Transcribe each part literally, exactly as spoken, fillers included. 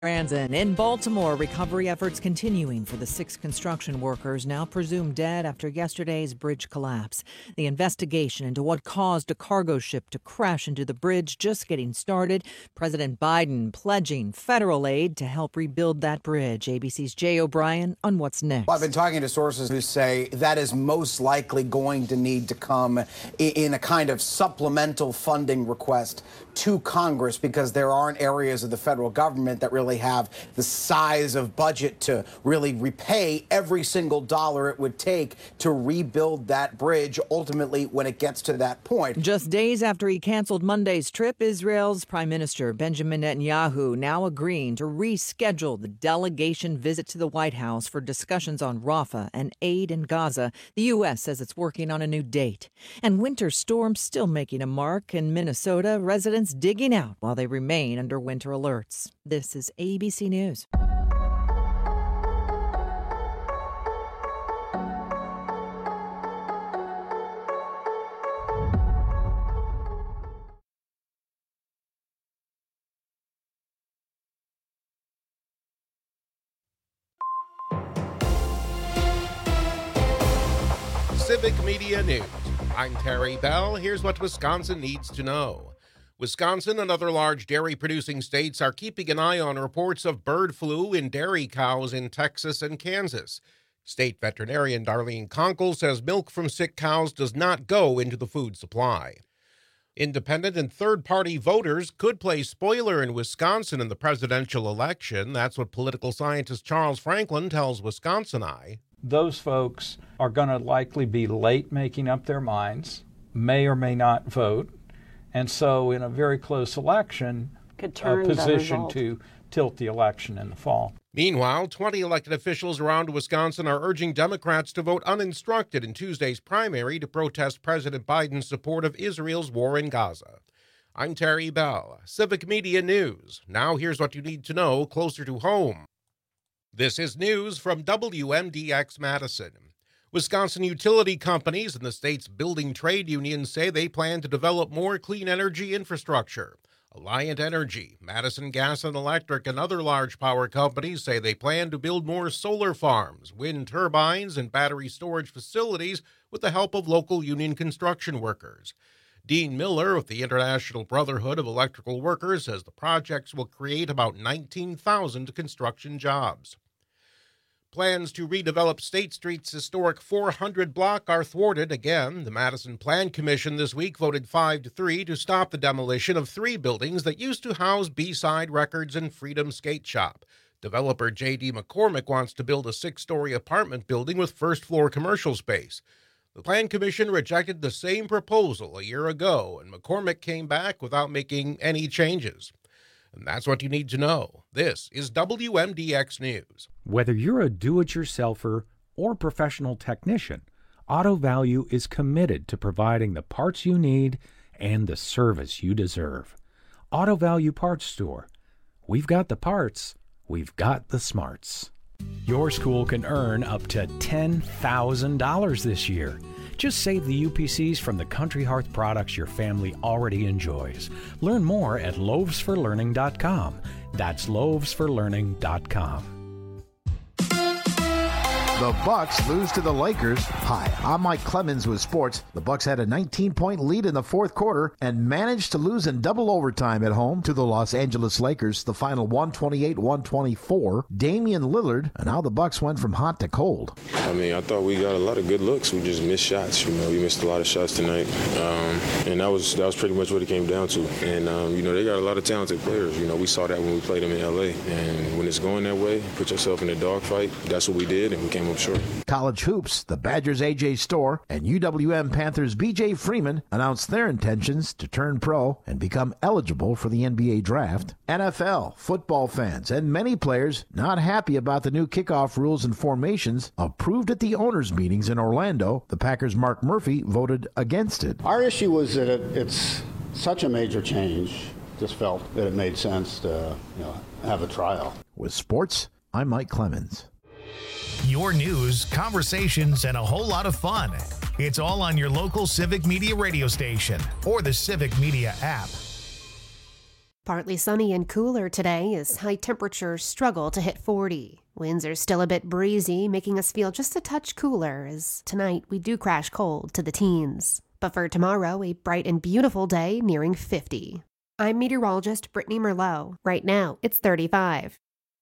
Franzen. In Baltimore, recovery efforts continuing for the six construction workers now presumed dead after yesterday's bridge collapse. The investigation into what caused a cargo ship to crash into the bridge just getting started. President Biden pledging federal aid to help rebuild that bridge. A B C's Jay O'Brien on what's next. Well, I've been talking to sources who say that is most likely going to need to come in a kind of supplemental funding request to Congress, because there aren't areas of the federal government that really have the size of budget to really repay every single dollar it would take to rebuild that bridge ultimately when it gets to that point. Just days after he canceled Monday's trip, Israel's Prime Minister Benjamin Netanyahu now agreeing to reschedule the delegation visit to the White House for discussions on Rafah and aid in Gaza. The U S says it's working on a new date. And winter storms still making a mark in Minnesota. Residents digging out while they remain under winter alerts. This is A B C News. Civic Media News. I'm Terry Bell. Here's what Wisconsin needs to know. Wisconsin and other large dairy-producing states are keeping an eye on reports of bird flu in dairy cows in Texas and Kansas. State veterinarian Darlene Conkle says milk from sick cows does not go into the food supply. Independent and third-party voters could play spoiler in Wisconsin in the presidential election. That's what political scientist Charles Franklin tells Wisconsin Eye. Those folks are going to likely be late making up their minds, may or may not vote, and so in a very close election, could turn a position to tilt the election in the fall. Meanwhile, twenty elected officials around Wisconsin are urging Democrats to vote uninstructed in Tuesday's primary to protest President Biden's support of Israel's war in Gaza. I'm Terry Bell, Civic Media News. Now here's what you need to know closer to home. This is news from W M D X Madison. Wisconsin utility companies and the state's building trade unions say they plan to develop more clean energy infrastructure. Alliant Energy, Madison Gas and Electric, and other large power companies say they plan to build more solar farms, wind turbines, and battery storage facilities with the help of local union construction workers. Dean Miller of the International Brotherhood of Electrical Workers says the projects will create about nineteen thousand construction jobs. Plans to redevelop State Street's historic four hundred block are thwarted again. The Madison Plan Commission this week voted five to three to stop the demolition of three buildings that used to house B-Side Records and Freedom Skate Shop. Developer J D McCormick wants to build a six-story apartment building with first-floor commercial space. The Plan Commission rejected the same proposal a year ago, and McCormick came back without making any changes. And that's what you need to know. This is W M D X News. Whether you're a do-it-yourselfer or professional technician, Auto Value is committed to providing the parts you need and the service you deserve. Auto Value Parts Store. We've got the parts. We've got the smarts. Your school can earn up to ten thousand dollars this year. Just save the U P Cs from the Country Hearth products your family already enjoys. Learn more at loaves for learning dot com. That's loaves for learning dot com. The Bucks lose to the Lakers. Hi, I'm Mike Clemens with sports. The Bucks had a nineteen-point lead in the fourth quarter and managed to lose in double overtime at home to the Los Angeles Lakers, the final one twenty-eight one twenty-four. Damian Lillard, and how the Bucks went from hot to cold. I mean, I thought we got a lot of good looks. We just missed shots. You know, we missed a lot of shots tonight, um, and that was that was pretty much what it came down to. And um, you know, they got a lot of talented players. You know, we saw that when we played them in L A. And when it's going that way, put yourself in a dogfight. That's what we did, and we came up short. College hoops, the Badgers' A J Storr and U W M Panthers' B J Freeman announced their intentions to turn pro and become eligible for the N B A draft. N F L, football fans, and many players not happy about the new kickoff rules and formations approved at the owners' meetings in Orlando. The Packers' Mark Murphy voted against it. Our issue was that it, it's such a major change. Just felt that it made sense to you know, have a trial. With sports, I'm Mike Clemens. Your news, conversations, and a whole lot of fun. It's all on your local Civic Media radio station or the Civic Media app. Partly sunny and cooler today as high temperatures struggle to hit forty. Winds are still a bit breezy, making us feel just a touch cooler as tonight we do crash cold to the teens. But for tomorrow, a bright and beautiful day nearing fifty. I'm meteorologist Brittany Merlot. Right now, it's thirty-five.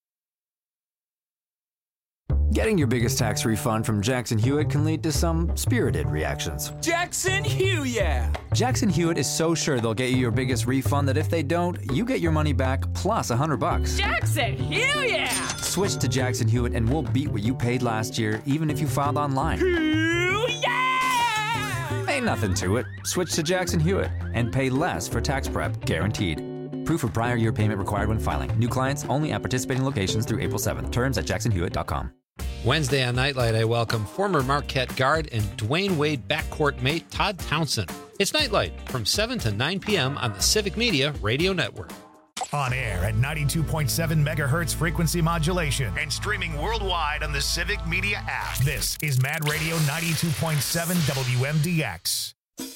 Getting your biggest tax refund from Jackson Hewitt can lead to some spirited reactions. Jackson Hewitt! Jackson Hewitt is so sure they'll get you your biggest refund that if they don't, you get your money back plus a hundred bucks. Jackson Hewitt! Switch to Jackson Hewitt and we'll beat what you paid last year, even if you filed online. Hewitt! Ain't nothing to it. Switch to Jackson Hewitt and pay less for tax prep, guaranteed. Proof of prior year payment required when filing. New clients only at participating locations through April seventh. Terms at jackson hewitt dot com. Wednesday on Nightlight, I welcome former Marquette guard and Dwayne Wade backcourt mate Todd Townsend. It's Nightlight from seven to nine p.m. on the Civic Media Radio Network. On air at ninety-two point seven megahertz frequency modulation and streaming worldwide on the Civic Media app. This is Mad Radio ninety-two point seven W M D X.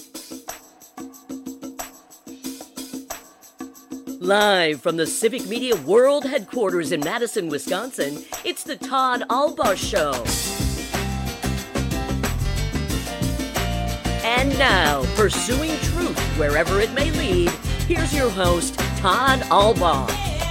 Live from the Civic Media World Headquarters in Madison, Wisconsin, it's the Todd Albaugh Show. And now, pursuing truth wherever it may lead, here's your host, Todd Albaugh.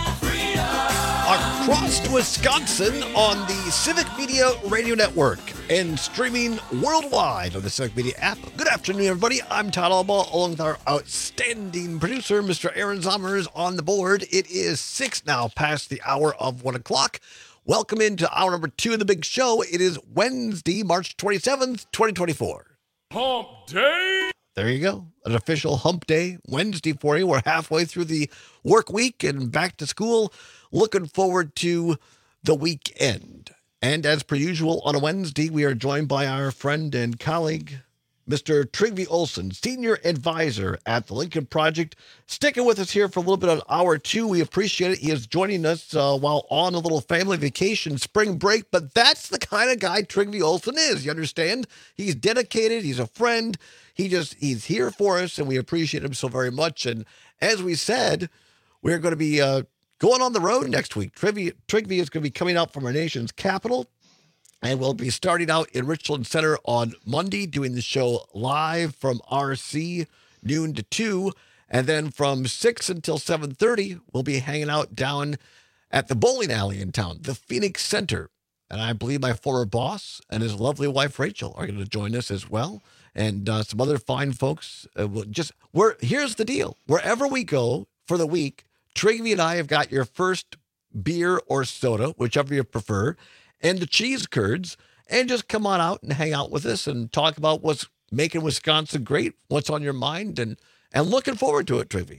Across Wisconsin on the Civic Media Radio Network and streaming worldwide on the Civic Media app. Good afternoon, everybody. I'm Todd Albaugh, along with our outstanding producer, Mister Aaron Zommers, on the board. It is six now past the hour of one o'clock. Welcome into hour number two of the big show. It is Wednesday, March twenty-seventh, twenty twenty-four. Hump Day! There you go. An official hump day Wednesday for you. We're halfway through the work week and back to school. Looking forward to the weekend. And as per usual, on a Wednesday, we are joined by our friend and colleague, Mister Trygve Olsen, Senior Advisor at the Lincoln Project. Sticking with us here for a little bit on hour two. We appreciate it. He is joining us uh, while on a little family vacation, spring break. But that's the kind of guy Trygve Olsen is. You understand? He's dedicated. He's a friend. He just, he's here for us, and we appreciate him so very much. And as we said, we're going to be uh, going on the road next week. Trygve, Trygve is going to be coming out from our nation's capital, and we'll be starting out in Richland Center on Monday, doing the show live from R C, noon to two. And then from six until seven thirty, we'll be hanging out down at the bowling alley in town, the Phoenix Center. And I believe my former boss and his lovely wife, Rachel, are going to join us as well. And uh, some other fine folks. Uh, we'll just we're here's the deal. Wherever we go for the week, Trygve and I have got your first beer or soda, whichever you prefer, and the cheese curds, and just come on out and hang out with us and talk about what's making Wisconsin great, what's on your mind, and and looking forward to it, Trygve.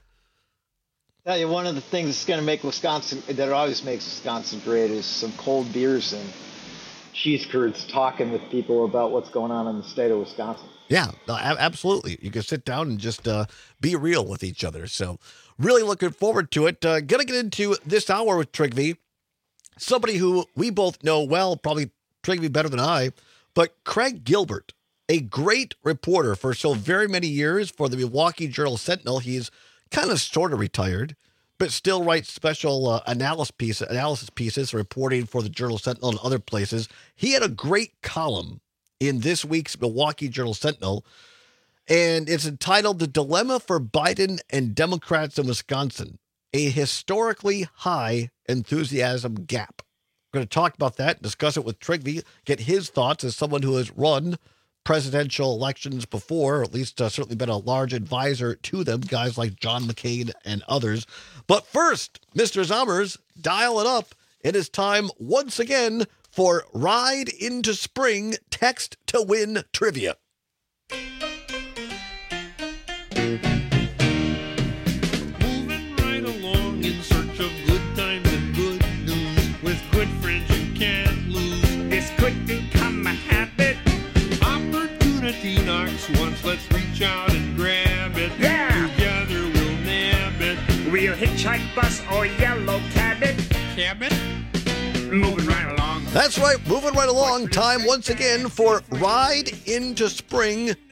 Tell you, one of the things that's going to make Wisconsin, that always makes Wisconsin great, is some cold beers and cheese curds, talking with people about what's going on in the state of Wisconsin. Yeah, absolutely. You can sit down and just uh, be real with each other. So really looking forward to it. Uh, going to get into this hour with Trygve, somebody who we both know well, probably Trygve better than I, but Craig Gilbert, a great reporter for so very many years for the Milwaukee Journal-Sentinel. He's kind of sort of retired, but still writes special uh, analysis, piece, analysis pieces, reporting for the Journal-Sentinel and other places. He had a great column in this week's Milwaukee Journal-Sentinel, and it's entitled The Dilemma for Biden and Democrats in Wisconsin, a historically high enthusiasm gap. We're going to talk about that, discuss it with Trygve, get his thoughts as someone who has run presidential elections before, or at least uh, certainly been a large advisor to them, guys like John McCain and others. But first, Mister Zommers, dial it up. It is time once again for Ride into Spring Text to Win Trivia. Moving right along in search of good times and good news. With good friends you can't lose. This could become a habit. Opportunity knocks once, let's reach out and grab it. Yeah! Together we'll nab it. We'll hitchhike, bus, or yellow cabin. Cabin? Moving right along. That's right, moving right along. Time once again for Ride into Spring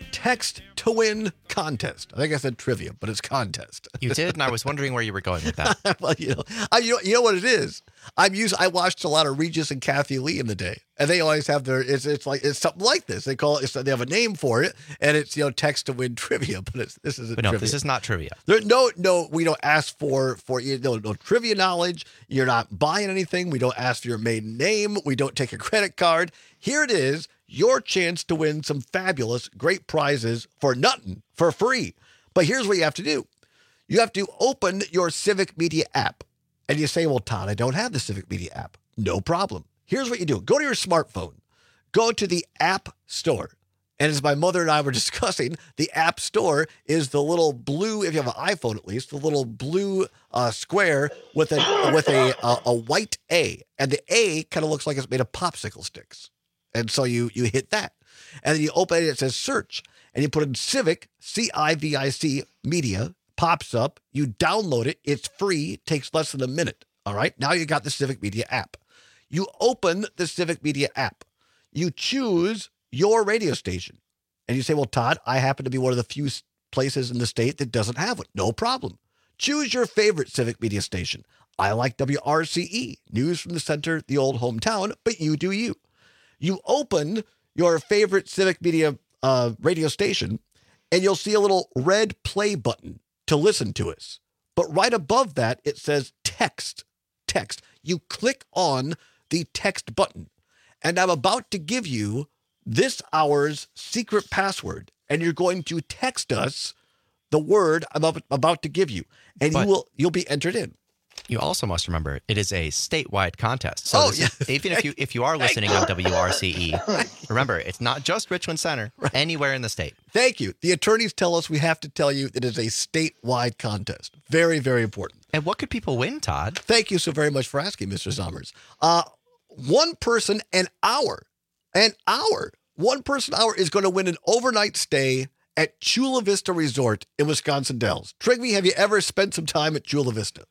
text to win contest. I think I said trivia, but it's contest. You did, and I was wondering where you were going with that. Well, you know, I, you know, you know what it is. I'm used. I watched a lot of Regis and Kathy Lee in the day, and they always have their. It's it's like it's something like this. They call it. It's, they have a name for it, and it's you know text to win trivia. But it's this isn't. But no, trivia. this is not trivia. There, no, no, we don't ask for for you know, no trivia knowledge. You're not buying anything. We don't ask for your maiden name. We don't take a credit card. Here it is, your chance to win some fabulous, great prizes for nothing, for free. But here's what you have to do. You have to open your Civic Media app. And you say, well, Todd, I don't have the Civic Media app. No problem. Here's what you do. Go to your smartphone. Go to the App Store. And as my mother and I were discussing, the App Store is the little blue, if you have an iPhone at least, the little blue uh, square with a with a, a a white A. And the A kind of looks like it's made of popsicle sticks. And so you you hit that. And then you open it, it says search. And you put in Civic, C I V I C, Media, pops up. You download it. It's free. It takes less than a minute. All right. Now you got the Civic Media app. You open the Civic Media app. You choose your radio station. And you say, well, Todd, I happen to be one of the few places in the state that doesn't have it. No problem. Choose your favorite Civic Media station. I like W R C E, news from the center, the old hometown, but you do you. You open your favorite Civic Media uh, radio station, and you'll see a little red play button to listen to us. But right above that, it says text. Text. You click on the text button. And I'm about to give you this hour's secret password. And you're going to text us the word I'm about to give you. And But- you will you'll be entered in. You also must remember it is a statewide contest. So Oh, this is- yeah. even if you if you are listening on W R C E, remember it's not just Richmond Center. Anywhere in the state. Thank you. The attorneys tell us we have to tell you that it is a statewide contest. Very, very important. And what could people win, Todd? Thank you so very much for asking, Mister Sommers. Uh, one person an hour, an hour, one person hour is going to win an overnight stay at Chula Vista Resort in Wisconsin Dells. Trigby, have you ever spent some time at Chula Vista?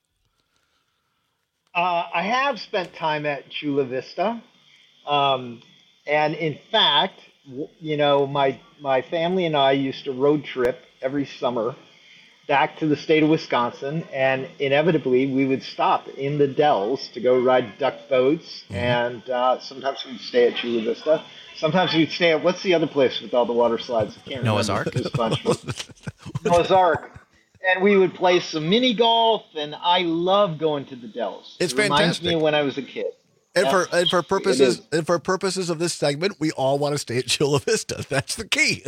Uh, I have spent time at Chula Vista, um, and in fact, w- you know, my my family and I used to road trip every summer back to the state of Wisconsin, and inevitably we would stop in the Dells to go ride duck boats, and uh, sometimes we'd stay at Chula Vista. Sometimes we'd stay at, what's the other place with all the water slides? I can't Noah's remember. Ark? There's a bunch. Noah's Ark. And we would play some mini golf, and I love going to the Dells. It's it reminds fantastic. me of when I was a kid. And Yeah, for and for it purposes is. and for purposes of this segment, we all want to stay at Chula Vista. That's the key.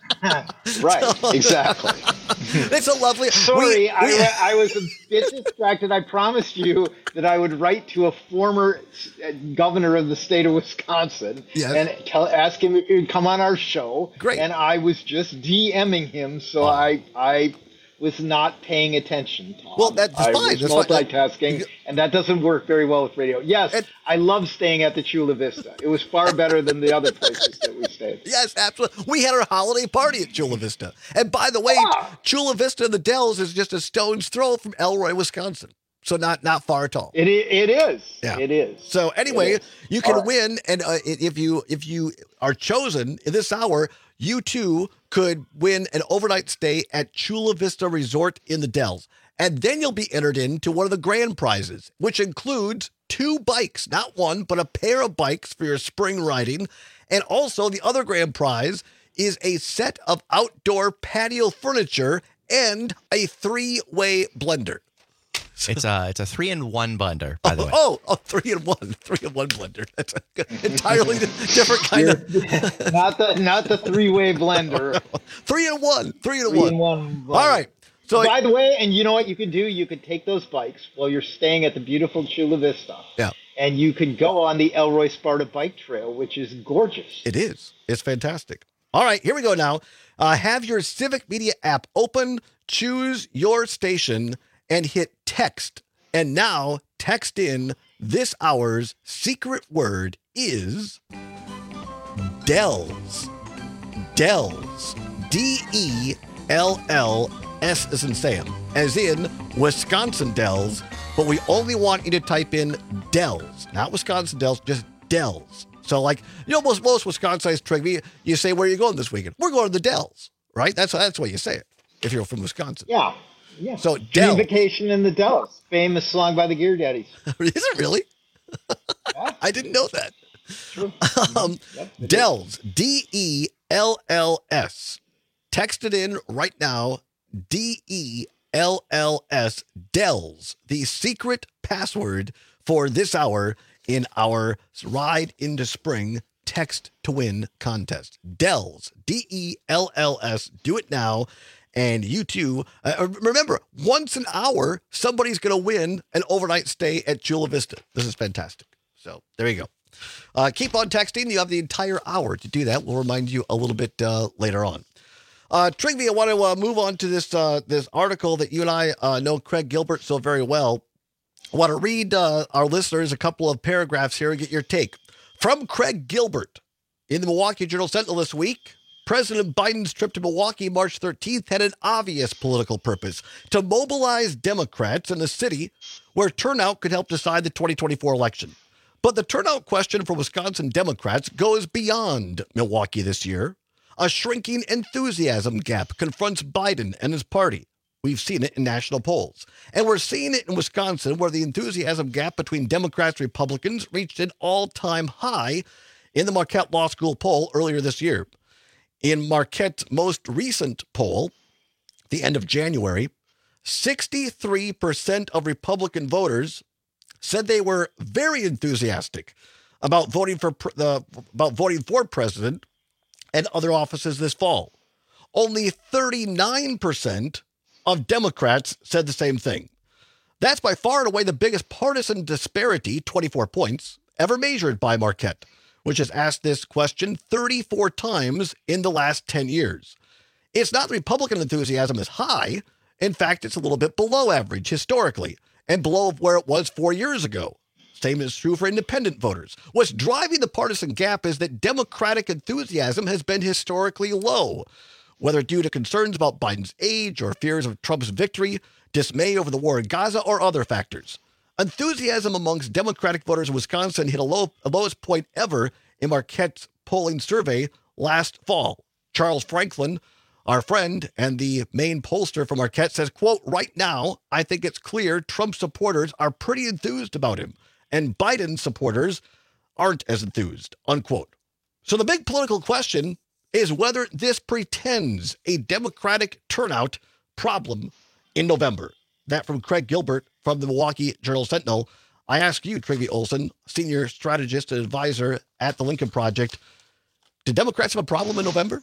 Right, exactly. It's a lovely. Sorry, we- I, we- wa- I was a bit distracted. I promised you that I would write to a former uh, governor of the state of Wisconsin Yes. and tell, ask him if he would come on our show. Great. And I was just DMing him, so I I was not paying attention, Tom. Well, that's I fine. was That's fine. multitasking, and that doesn't work very well with radio. Yes, I love staying at the Chula Vista. It was far better than the other places that we stayed. Yes, absolutely. We had our holiday party at Chula Vista. And by the way, Chula Vista in the Dells is just a stone's throw from Elroy, Wisconsin. So not not far at all. It i- it is. Yeah. It is. So anyway, It is. you can All right. win, and uh, i- if you if you are chosen in this hour, you too could win an overnight stay at Chula Vista Resort in the Dells, and then you'll be entered into one of the grand prizes, which includes two bikes, not one, but a pair of bikes for your spring riding, and also the other grand prize is a set of outdoor patio furniture and a three-way blender. It's a it's a three in one blender, by the way. Oh, oh, three in one, three in one blender. That's an entirely different kind of not the not the three way blender. three in one, three in Three one. in one. All right. So by the way, and you know what you could do? You could take those bikes while you're staying at the beautiful Chula Vista, yeah, and you could go on the Elroy Sparta Bike Trail, which is gorgeous. it is. It's fantastic. All right, here we go now. Uh, have your Civic Media app open, choose your station, and hit text. And now text in this hour's secret word is Dells. Dells. D E L L S as in Sam, as in Wisconsin Dells, but we only want you to type in Dells, not Wisconsin Dells, just Dells. So, like, you know, most, most Wisconsinites, Trigby, you say, where are you going this weekend? We're going to the Dells, right? That's that's what you say it if you're from Wisconsin. Yeah. Yeah. So, Dream Dells. Vacation in the Dells. Famous song by the Gear Daddies. Is it really? Yeah. I didn't know that. True. Um, Yep, Dells, D E L L S. Text it in right now, D E L L S, Dells, the secret password for this hour in our Ride into Spring Text to Win contest. Dells, D E L L S, do it now. And you too, uh, remember, once an hour, somebody's going to win an overnight stay at Chula Vista. This is fantastic. So there you go. Uh, keep on texting. You have the entire hour to do that. We'll remind you a little bit uh, later on. Uh, Trigby, I want to uh, move on to this uh, this article that you and I uh, know Craig Gilbert so very well. I want to read uh, our listeners a couple of paragraphs here and get your take. From Craig Gilbert in the Milwaukee Journal-Sentinel this week, President Biden's trip to Milwaukee March thirteenth had an obvious political purpose: to mobilize Democrats in a city where turnout could help decide the twenty twenty-four election. But the turnout question for Wisconsin Democrats goes beyond Milwaukee this year. A shrinking enthusiasm gap confronts Biden and his party. We've seen it in national polls. And we're seeing it in Wisconsin, where the enthusiasm gap between Democrats and Republicans reached an all-time high in the Marquette Law School poll earlier this year. In Marquette's most recent poll, the end of January, sixty-three percent of Republican voters said they were very enthusiastic about voting for the about voting for president and other offices this fall. Only thirty-nine percent of Democrats said the same thing. That's by far and away the biggest partisan disparity, twenty-four points, ever measured by Marquette, which has asked this question thirty-four times in the last ten years. It's not that Republican enthusiasm is high. In fact, it's a little bit below average historically, and below where it was four years ago. Same is true for independent voters. What's driving the partisan gap is that Democratic enthusiasm has been historically low, whether due to concerns about Biden's age or fears of Trump's victory, dismay over the war in Gaza, or other factors. Enthusiasm amongst Democratic voters in Wisconsin hit a low, a lowest point ever in Marquette's polling survey last fall. Charles Franklin, our friend and the main pollster from Marquette, says, quote, right now, I think it's clear Trump supporters are pretty enthused about him, and Biden supporters aren't as enthused, unquote. So the big political question is whether this pretends a Democratic turnout problem in November. That from Craig Gilbert from the Milwaukee Journal-Sentinel. I ask you, Trigby Olson, senior strategist and advisor at the Lincoln Project, do Democrats have a problem in November?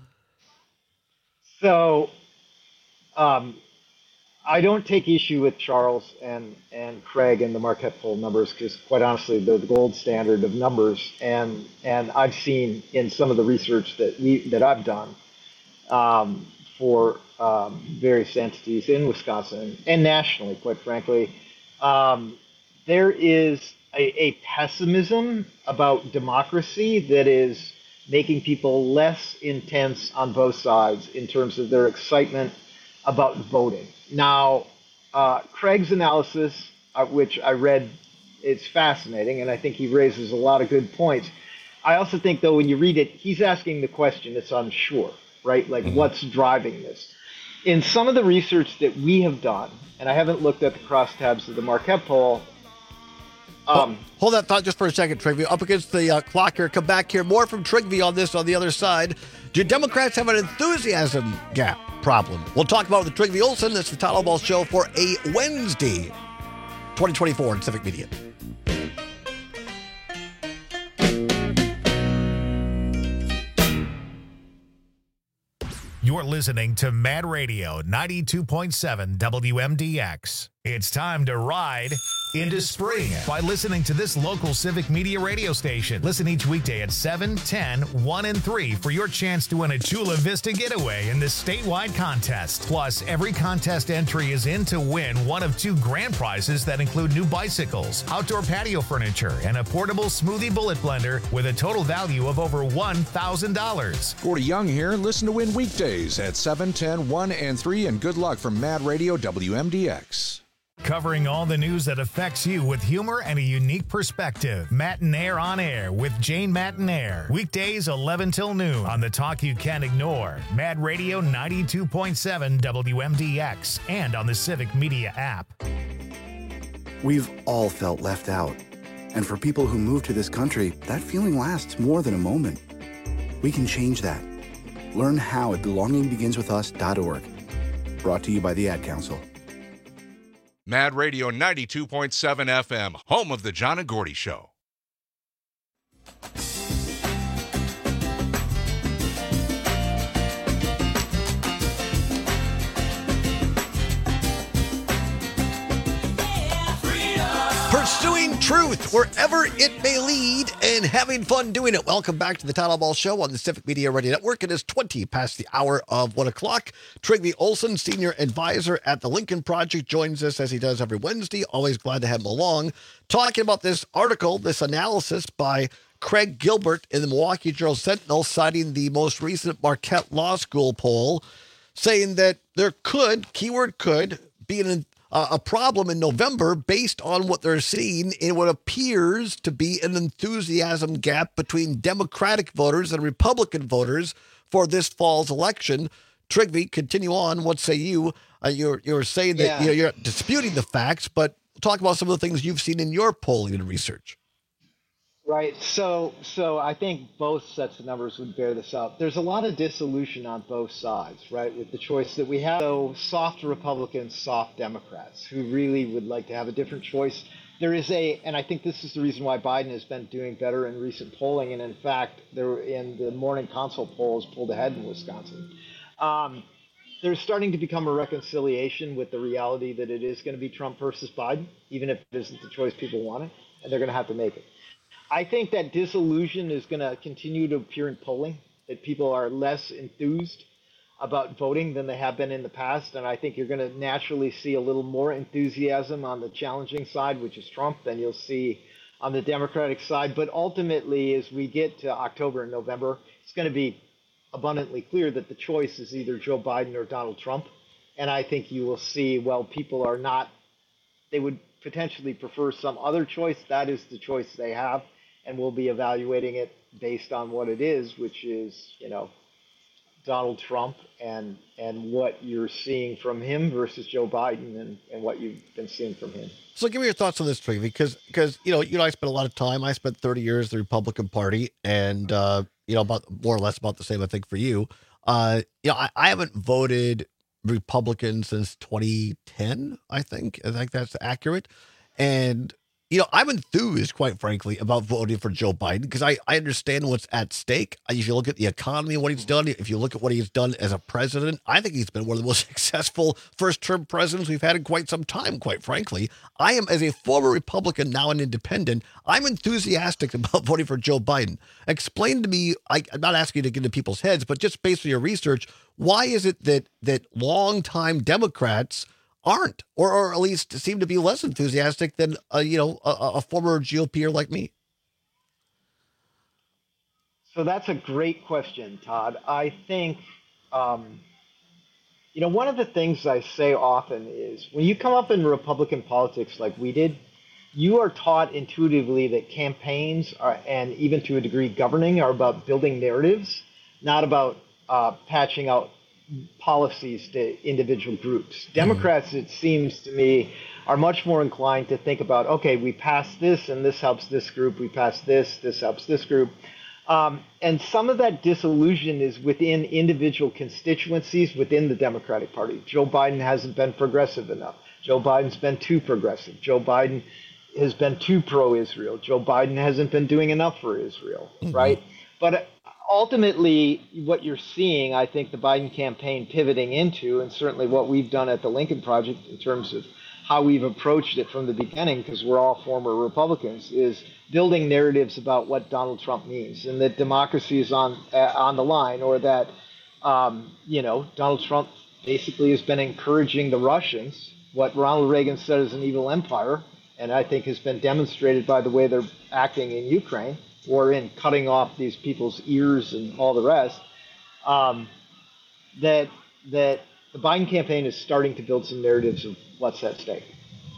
So, um, I don't take issue with Charles and, and Craig and the Marquette poll numbers because, quite honestly, they're the gold standard of numbers. And and I've seen in some of the research that we that I've done um, for um, various entities in Wisconsin and nationally, quite frankly, um, there is a, a pessimism about democracy that is making people less intense on both sides in terms of their excitement about voting. Now, uh, Craig's analysis, uh, which I read, is fascinating, and I think he raises a lot of good points. I also think, though, when you read it, he's asking the question that's unsure, right? Like, mm-hmm. what's driving this? In some of the research that we have done, and I haven't looked at the crosstabs of the Marquette poll. Um, Hold that thought just for a second, Trigby. Up against the uh, clock here. Come back here. More from Trigby on this on the other side. Do Democrats have an enthusiasm gap problem? We'll talk about it with Trigby Olson. This is the Todd Ball Show for a Wednesday, twenty twenty-four in Civic Media. You're listening to Mad Radio ninety-two point seven W M D X. It's time to ride into spring by listening to this local Civic Media radio station. Listen each weekday at seven, ten, one, and three for your chance to win a Chula Vista getaway in this statewide contest. Plus, every contest entry is in to win one of two grand prizes that include new bicycles, outdoor patio furniture, and a portable smoothie bullet blender with a total value of over one thousand dollars. Gordy Young here. Listen to win weekdays at seven, ten, one, and three, and good luck from Mad Radio W M D X. Covering all the news that affects you with humor and a unique perspective. Matinaire on Air with Jane Matinaire. Weekdays eleven till noon on the talk you can't ignore. Mad Radio ninety-two point seven W M D X and on the Civic Media app. We've all felt left out. And for people who move to this country, that feeling lasts more than a moment. We can change that. Learn how at belonging begins with us dot org. Brought to you by the Ad Council. Mad Radio ninety-two point seven F M, home of the John and Gordy Show. Pursuing truth wherever it may lead and having fun doing it. Welcome back to the Town Hall Ball Show on the Civic Media Radio Network. It is twenty past the hour of one o'clock. Trygve Olsen, Senior Advisor at the Lincoln Project, joins us as he does every Wednesday. Always glad to have him along. Talking about this article, this analysis by Craig Gilbert in the Milwaukee Journal Sentinel, citing the most recent Marquette Law School poll, saying that there could, keyword could, be an Uh, a problem in November based on what they're seeing in what appears to be an enthusiasm gap between Democratic voters and Republican voters for this fall's election. Trygve, continue on. What say you? Uh, you're you're saying that Yeah. you know, you're disputing the facts, but talk about some of the things you've seen in your polling and research. Right. So, so I think both sets of numbers would bear this out. There's a lot of disillusion on both sides, right, with the choice that we have. So, soft Republicans, soft Democrats, who really would like to have a different choice. There is a, and I think this is the reason why Biden has been doing better in recent polling, and in fact, there in the morning consult polls pulled ahead in Wisconsin. Um, there's starting to become a reconciliation with the reality that it is going to be Trump versus Biden, even if it isn't the choice people wanted, and they're going to have to make it. I think that disillusion is going to continue to appear in polling, that people are less enthused about voting than they have been in the past. And I think you're going to naturally see a little more enthusiasm on the challenging side, which is Trump, than you'll see on the Democratic side. But ultimately, as we get to October and November, it's going to be abundantly clear that the choice is either Joe Biden or Donald Trump. And I think you will see, well, people are not, they would potentially prefer some other choice. That is the choice they have. And we'll be evaluating it based on what it is, which is, you know, Donald Trump and and what you're seeing from him versus Joe Biden and, and what you've been seeing from him. So give me your thoughts on this, Trygve, because because you know you know I spent a lot of time. I spent thirty years in the Republican Party, and uh, you know about more or less about the same, I think, for you. Uh, you know, I, I haven't voted Republican since twenty ten. I think I think that's accurate, and. You know, I'm enthused, quite frankly, about voting for Joe Biden because I, I understand what's at stake. If you look at the economy and what he's done, if you look at what he's done as a president, I think he's been one of the most successful first-term presidents we've had in quite some time, quite frankly. I am, as a former Republican, now an independent, I'm enthusiastic about voting for Joe Biden. Explain to me, I, I'm not asking you to get into people's heads, but just based on your research, why is it that that longtime Democrats aren't, or, or at least seem to be less enthusiastic than, uh, you know, a, a former G O P-er like me? So that's a great question, Todd. I think, um, you know, one of the things I say often is when you come up in Republican politics like we did, you are taught intuitively that campaigns are, and even to a degree governing, are about building narratives, not about uh, patching out policies to individual groups. Democrats, it seems to me, are much more inclined to think about, okay, we passed this and this helps this group, we passed this, this helps this group. Um, and some of that disillusion is within individual constituencies within the Democratic Party. Joe Biden hasn't been progressive enough. Joe Biden's been too progressive. Joe Biden has been too pro-Israel. Joe Biden hasn't been doing enough for Israel, mm-hmm. right? But ultimately, what you're seeing, I think the Biden campaign pivoting into, and certainly what we've done at the Lincoln Project in terms of how we've approached it from the beginning, because we're all former Republicans, is building narratives about what Donald Trump means and that democracy is on uh, on the line, or that, um, you know, Donald Trump basically has been encouraging the Russians, what Ronald Reagan said is an evil empire, and I think has been demonstrated by the way they're acting in Ukraine, or in cutting off these people's ears and all the rest, um, that that the Biden campaign is starting to build some narratives of what's at stake.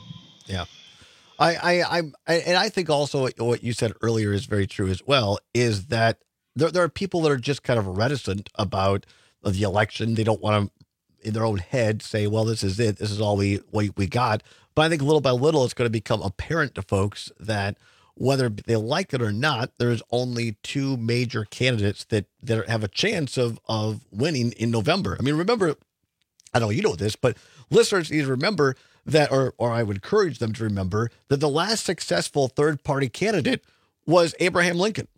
Yeah. I, I, I, and I think also what you said earlier is very true as well, is that there, there are people that are just kind of reticent about the election. They don't want to, in their own head, say, well, this is it. This is all we, we, we got. But I think little by little, it's going to become apparent to folks that whether they like it or not, there's only two major candidates that, that have a chance of, of winning in November. I mean, remember, I know you know this, but listeners need to remember that, or, or I would encourage them to remember that the last successful third party candidate was Abraham Lincoln.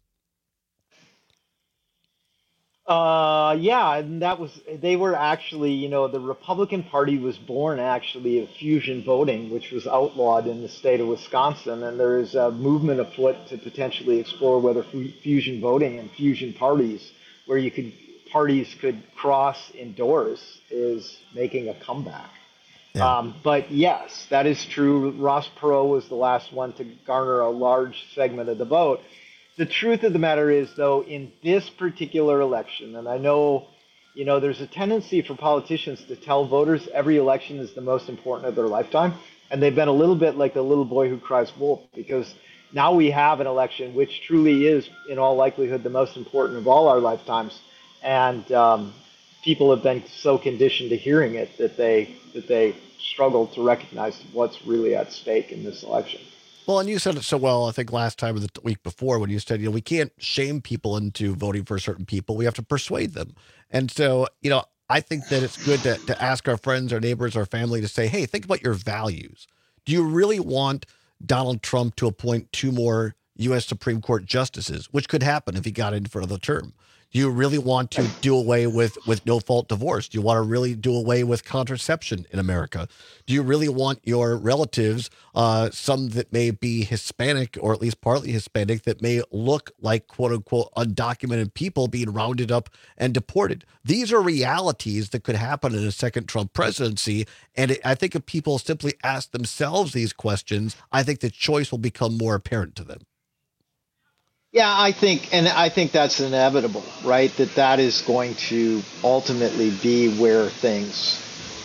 Uh, yeah, and that was, they were actually, you know, the Republican Party was born actually of fusion voting, which was outlawed in the state of Wisconsin. And there is a movement afoot to potentially explore whether fu- fusion voting and fusion parties, where you could, parties could cross indoors, is making a comeback. Yeah. Um, but yes, that is true. Ross Perot was the last one to garner a large segment of the vote. The truth of the matter is, though, in this particular election, and I know, you know, there's a tendency for politicians to tell voters every election is the most important of their lifetime, and they've been a little bit like the little boy who cries wolf, because now we have an election which truly is, in all likelihood, the most important of all our lifetimes, and um, people have been so conditioned to hearing it that they that they struggle to recognize what's really at stake in this election. Well, and you said it so well, I think last time or the week before, when you said, you know, we can't shame people into voting for certain people. We have to persuade them. And so, you know, I think that it's good to, to ask our friends, our neighbors, our family to say, hey, think about your values. Do you really want Donald Trump to appoint two more U S Supreme Court justices, which could happen if he got in for another term? Do you really want to do away with, with no-fault divorce? Do you want to really do away with contraception in America? Do you really want your relatives, uh, some that may be Hispanic or at least partly Hispanic, that may look like quote-unquote undocumented people being rounded up and deported? These are realities that could happen in a second Trump presidency, and it, I think if people simply ask themselves these questions, I think the choice will become more apparent to them. Yeah, I think, and I think that's inevitable, right? That that is going to ultimately be where things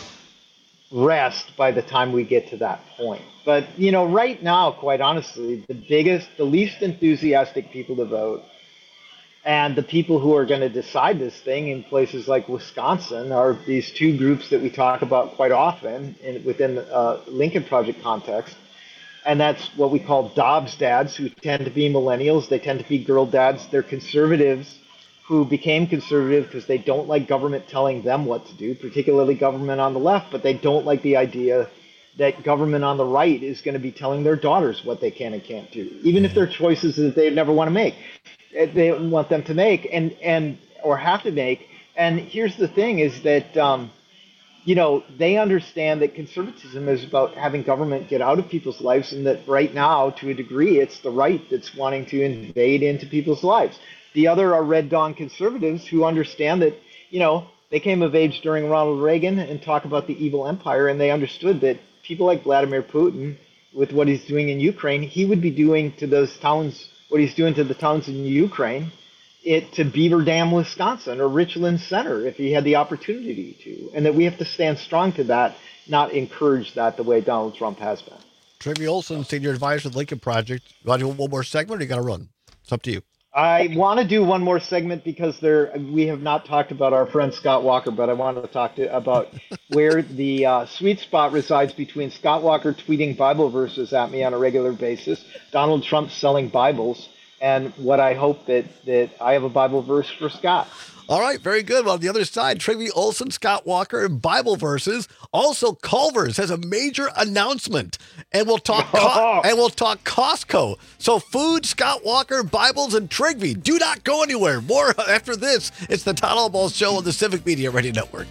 rest by the time we get to that point. But, you know, right now, quite honestly, the biggest, the least enthusiastic people to vote, and the people who are going to decide this thing in places like Wisconsin, are these two groups that we talk about quite often in, within the uh, Lincoln Project context. And that's what we call Dobbs dads, who tend to be millennials. They tend to be girl dads. They're conservatives who became conservative because they don't like government telling them what to do, particularly government on the left, but they don't like the idea that government on the right is going to be telling their daughters what they can and can't do, even if they're choices that they never want to make. They want them to make and, and or have to make. And here's the thing is that, um, you know, they understand that conservatism is about having government get out of people's lives, and that right now, to a degree, it's the right that's wanting to invade into people's lives. The other are Red Dawn conservatives who understand that, you know, they came of age during Ronald Reagan and talk about the evil empire, and they understood that people like Vladimir Putin, with what he's doing in Ukraine, he would be doing to those towns what he's doing to the towns in Ukraine, it to Beaver Dam, Wisconsin, or Richland Center, if he had the opportunity to, and that we have to stand strong to that, not encourage that the way Donald Trump has been. Trivy Olson, Senior Advisor of the Lincoln Project. You want to do one more segment, or you got to run? It's up to you. I want to do one more segment because there we have not talked about our friend Scott Walker, but I wanted to talk to about where the uh, sweet spot resides between Scott Walker tweeting Bible verses at me on a regular basis, Donald Trump selling Bibles, and what I hope that, that I have a Bible verse for Scott. All right, very good. Well, on the other side, Trivy Olson, Scott Walker, and Bible verses. Also, Culver's has a major announcement, and we'll talk co- and we'll talk Costco. So, food, Scott Walker, Bibles, and Trivy. Do not go anywhere. More after this. It's the Todd Albaugh Show on the Civic Media Radio Network.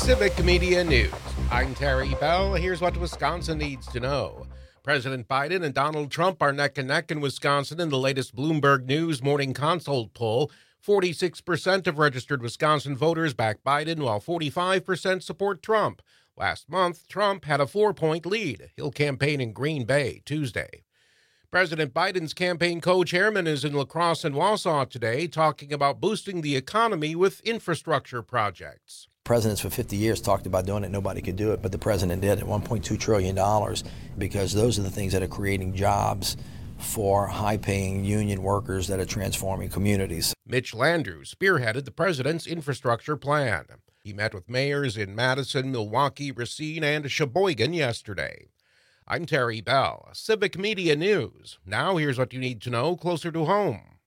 Civic Media News. I'm Terry Bell. Here's what Wisconsin needs to know. President Biden and Donald Trump are neck and neck in Wisconsin in the latest Bloomberg News Morning Consult poll. forty-six percent of registered Wisconsin voters back Biden, while forty-five percent support Trump. Last month, Trump had a four-point lead. He'll campaign in Green Bay Tuesday. President Biden's campaign co-chairman is in La Crosse and Wausau today, talking about boosting the economy with infrastructure projects. Presidents for fifty years talked about doing it. Nobody could do it, but the president did at one point two trillion dollars, because those are the things that are creating jobs for high-paying union workers that are transforming communities. Mitch Landrieu spearheaded the president's infrastructure plan. He met with mayors in Madison, Milwaukee, Racine, and Sheboygan yesterday. I'm Terry Bell, Civic Media News. Now here's what you need to know closer to home.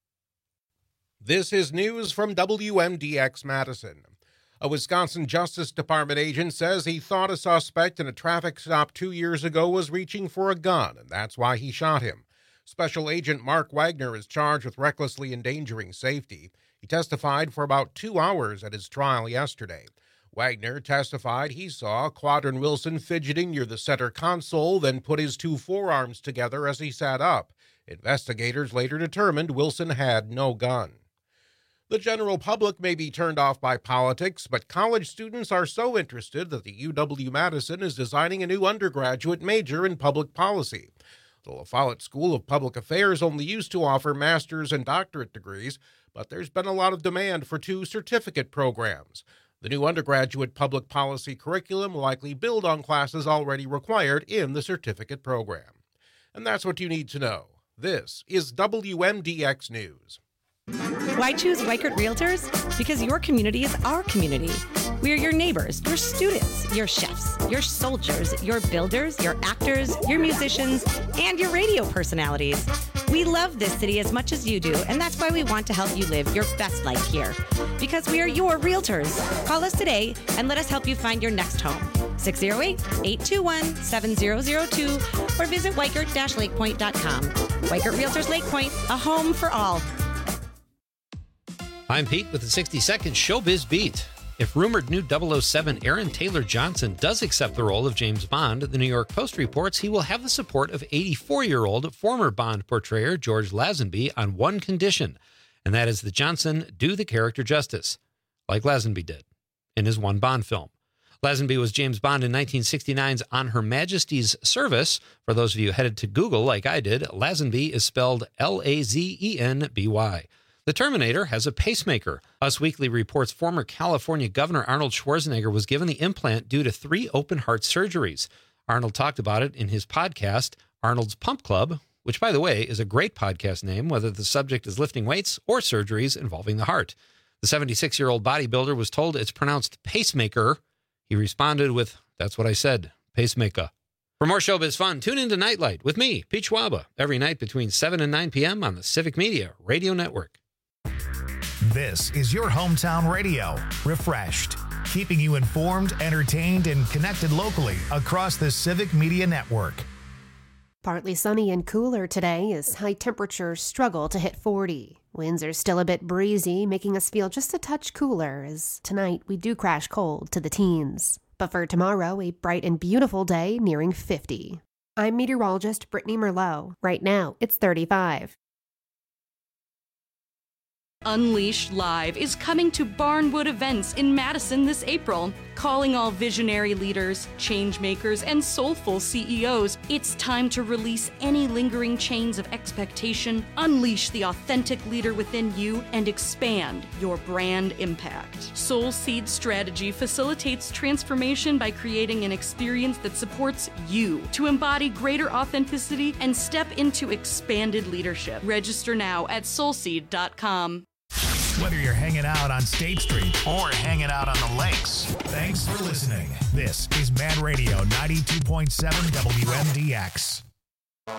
This is news from W M D X Madison. A Wisconsin Justice Department agent says he thought a suspect in a traffic stop two years ago was reaching for a gun, and that's why he shot him. Special Agent Mark Wagner is charged with recklessly endangering safety. He testified for about two hours at his trial yesterday. Wagner testified he saw Quadron Wilson fidgeting near the center console, then put his two forearms together as he sat up. Investigators later determined Wilson had no gun. The general public may be turned off by politics, but college students are so interested that the U W-Madison is designing a new undergraduate major in public policy. The La Follette School of Public Affairs only used to offer master's and doctorate degrees, but there's been a lot of demand for two certificate programs. The new undergraduate public policy curriculum will likely build on classes already required in the certificate program. And that's what you need to know. This is W M D X News. Why choose Weichert Realtors? Because your community is our community. We are your neighbors, your students, your chefs, your soldiers, your builders, your actors, your musicians, and your radio personalities. We love this city as much as you do, and that's why we want to help you live your best life here. Because we are your realtors. Call us today and let us help you find your next home. six oh eight, eight two one, seven oh oh two or visit weichert dash lake point dot com. Weichert Realtors Lake Point, a home for all. I'm Pete with the sixty second Showbiz Beat. If rumored new double oh seven Aaron Taylor Johnson does accept the role of James Bond, the New York Post reports he will have the support of eighty-four-year-old former Bond portrayer George Lazenby on one condition, and that is that Johnson do the character justice, like Lazenby did in his one Bond film. Lazenby was James Bond in nineteen sixty-nine's On Her Majesty's Service. For those of you headed to Google like I did, Lazenby is spelled L A Z E N B Y. The Terminator has a pacemaker. Us Weekly reports former California Governor Arnold Schwarzenegger was given the implant due to three open heart surgeries. Arnold talked about it in his podcast, Arnold's Pump Club, which, by the way, is a great podcast name, whether the subject is lifting weights or surgeries involving the heart. The seventy-six-year-old bodybuilder was told it's pronounced pacemaker. He responded with, "That's what I said, pacemaker." For more showbiz fun, tune into Nightlight with me, Pete Schwaba, every night between seven and nine p.m. on the Civic Media Radio Network. This is your hometown radio, refreshed, keeping you informed, entertained, and connected locally across the Civic Media Network. Partly sunny and cooler today as high temperatures struggle to hit forty. Winds are still a bit breezy, making us feel just a touch cooler as tonight we do crash cold to the teens. But for tomorrow, a bright and beautiful day nearing fifty. I'm meteorologist Brittany Merlot. Right now, it's thirty-five. Unleashed Live is coming to Barnwood Events in Madison this April. Calling all visionary leaders, change makers, and soulful C E Os, it's time to release any lingering chains of expectation, unleash the authentic leader within you, and expand your brand impact. Soul Seed Strategy facilitates transformation by creating an experience that supports you to embody greater authenticity and step into expanded leadership. Register now at soul seed dot com. Whether you're hanging out on State Street or hanging out on the lakes, thanks for listening. This is Mad Radio ninety-two point seven W M D X. The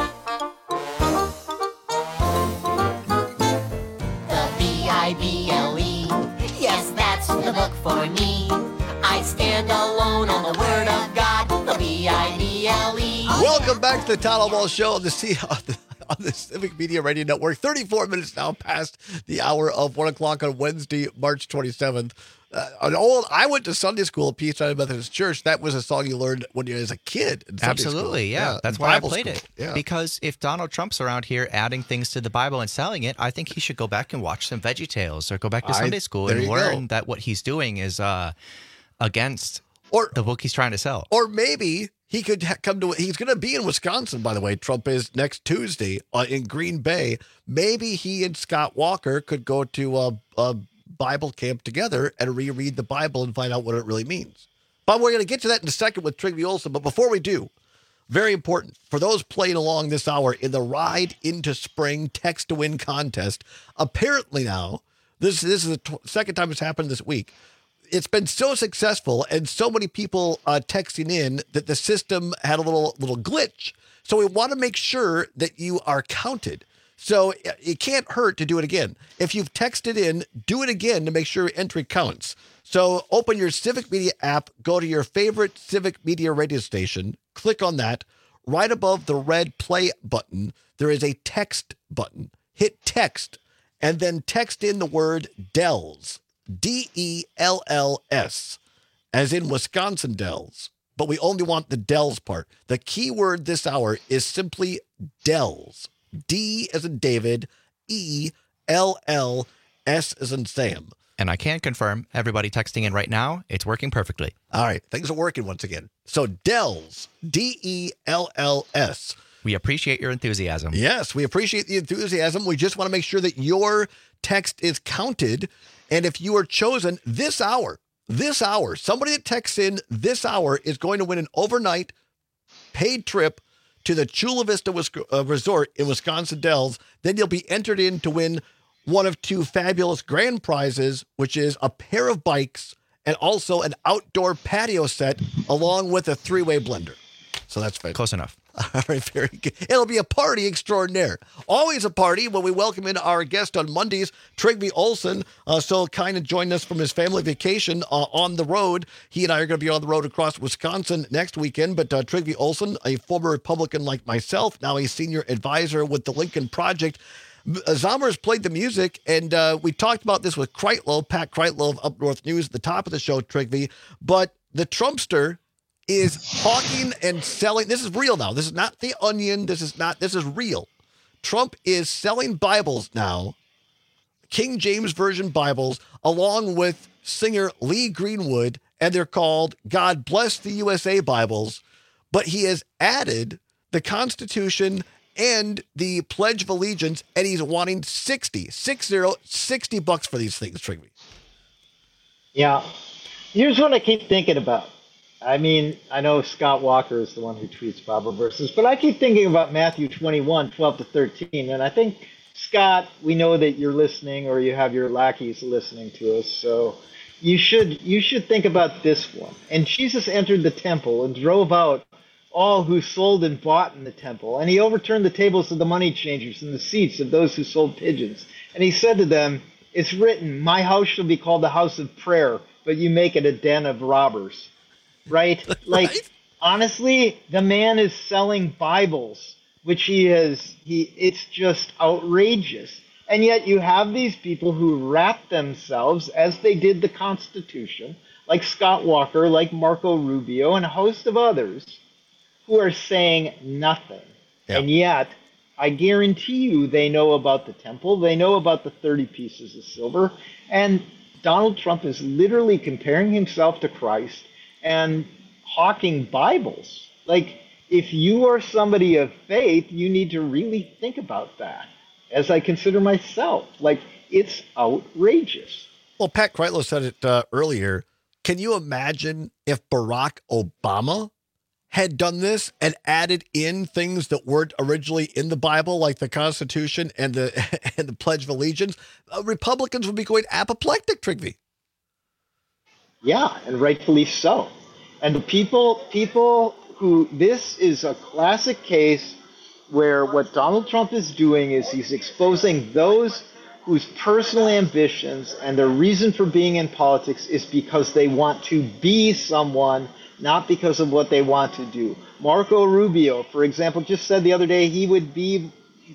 B I B L E, yes, that's the book for me. I stand alone on the Word of God, the B I B L E. Welcome back to the Todd Wall Show on the C- on the Civic Media Radio Network. thirty-four minutes now past the hour of one o'clock on Wednesday, March twenty-seventh. Uh, an old, I went to Sunday school at Peace United Methodist Church. That was a song you learned when you were as a kid. In Sunday Absolutely, school. yeah. yeah. That's why Bible I played school. it. Yeah. Because if Donald Trump's around here adding things to the Bible and selling it, I think he should go back and watch some Veggie Tales or go back to I- Sunday school there and you learn go. that what he's doing is uh, against or, the book he's trying to sell. Or maybe he could ha- come to, he's going to be in Wisconsin, by the way. Trump is next Tuesday uh, in Green Bay. Maybe he and Scott Walker could go to a, a Bible camp together and reread the Bible and find out what it really means. But we're going to get to that in a second with Trygve Olsen. But before we do, very important, for those playing along this hour in the Ride into Spring Text to Win contest, apparently now, this, this is the tw- second time it's happened this week, it's been so successful and so many people uh, texting in that the system had a little little glitch. So we want to make sure that you are counted. So it, it can't hurt to do it again. If you've texted in, do it again to make sure your entry counts. So open your Civic Media app, go to your favorite Civic Media radio station, click on that. Right above the red play button, there is a text button. Hit text and then text in the word Dells. D E L L S, as in Wisconsin Dells, but we only want the Dells part. The key word this hour is simply Dells. D as in David, E L L S as in Sam. And I can confirm, everybody texting in right now, it's working perfectly. All right, things are working once again. So Dells, D E L L S. We appreciate your enthusiasm. Yes, we appreciate the enthusiasm. We just want to make sure that your text is counted. And if you are chosen this hour, this hour, somebody that texts in this hour is going to win an overnight paid trip to the Chula Vista uh, Resort in Wisconsin Dells. Then you'll be entered in to win one of two fabulous grand prizes, which is a pair of bikes and also an outdoor patio set along with a three-way blender. So that's fantastic. Close enough. All right, very good. It'll be a party extraordinaire. Always a party when we welcome in our guest on Mondays, Trygve Olsen. Uh, so kind of joined us from his family vacation uh, on the road. He and I are going to be on the road across Wisconsin next weekend. But uh, Trygve Olsen, a former Republican like myself, now a senior advisor with the Lincoln Project. Zommer's played the music, and uh, we talked about this with Kreitlow, Pat Kreitlow of Up North News at the top of the show, Trygve. But the Trumpster is hawking and selling. This is real now. This is not The Onion. This is not, this is real. Trump is selling Bibles now, King James Version Bibles, along with singer Lee Greenwood, and they're called God Bless the U S A Bibles. But he has added the Constitution and the Pledge of Allegiance, and he's wanting sixty, six zero, sixty bucks for these things, Trygve. Yeah. Here's what I keep thinking about. I mean, I know Scott Walker is the one who tweets Bible verses, but I keep thinking about Matthew twenty-one, twelve to thirteen. And I think, Scott, we know that you're listening, or you have your lackeys listening to us. So you should you should think about this one. And Jesus entered the temple and drove out all who sold and bought in the temple. And he overturned the tables of the money changers and the seats of those who sold pigeons. And he said to them, "It's written, my house shall be called the house of prayer, but you make it a den of robbers." Right? Like, right? Honestly, the man is selling Bibles, which he has, he, it's just outrageous. And yet you have these people who wrap themselves, as they did the Constitution, like Scott Walker, like Marco Rubio, and a host of others, who are saying nothing. Yeah. And yet, I guarantee you they know about the temple, they know about the thirty pieces of silver, and Donald Trump is literally comparing himself to Christ and hawking Bibles. Like, if you are somebody of faith, you need to really think about that, as I consider myself. Like, it's outrageous. Well, Pat Kreitlow said it uh, earlier. Can you imagine if Barack Obama had done this and added in things that weren't originally in the Bible, like the Constitution and the and the Pledge of Allegiance? Uh, Republicans would be going apoplectic, Trygve. Yeah, and rightfully so. And the people, people who, this is a classic case where what Donald Trump is doing is he's exposing those whose personal ambitions and their reason for being in politics is because they want to be someone, not because of what they want to do. Marco Rubio, for example, just said the other day he would be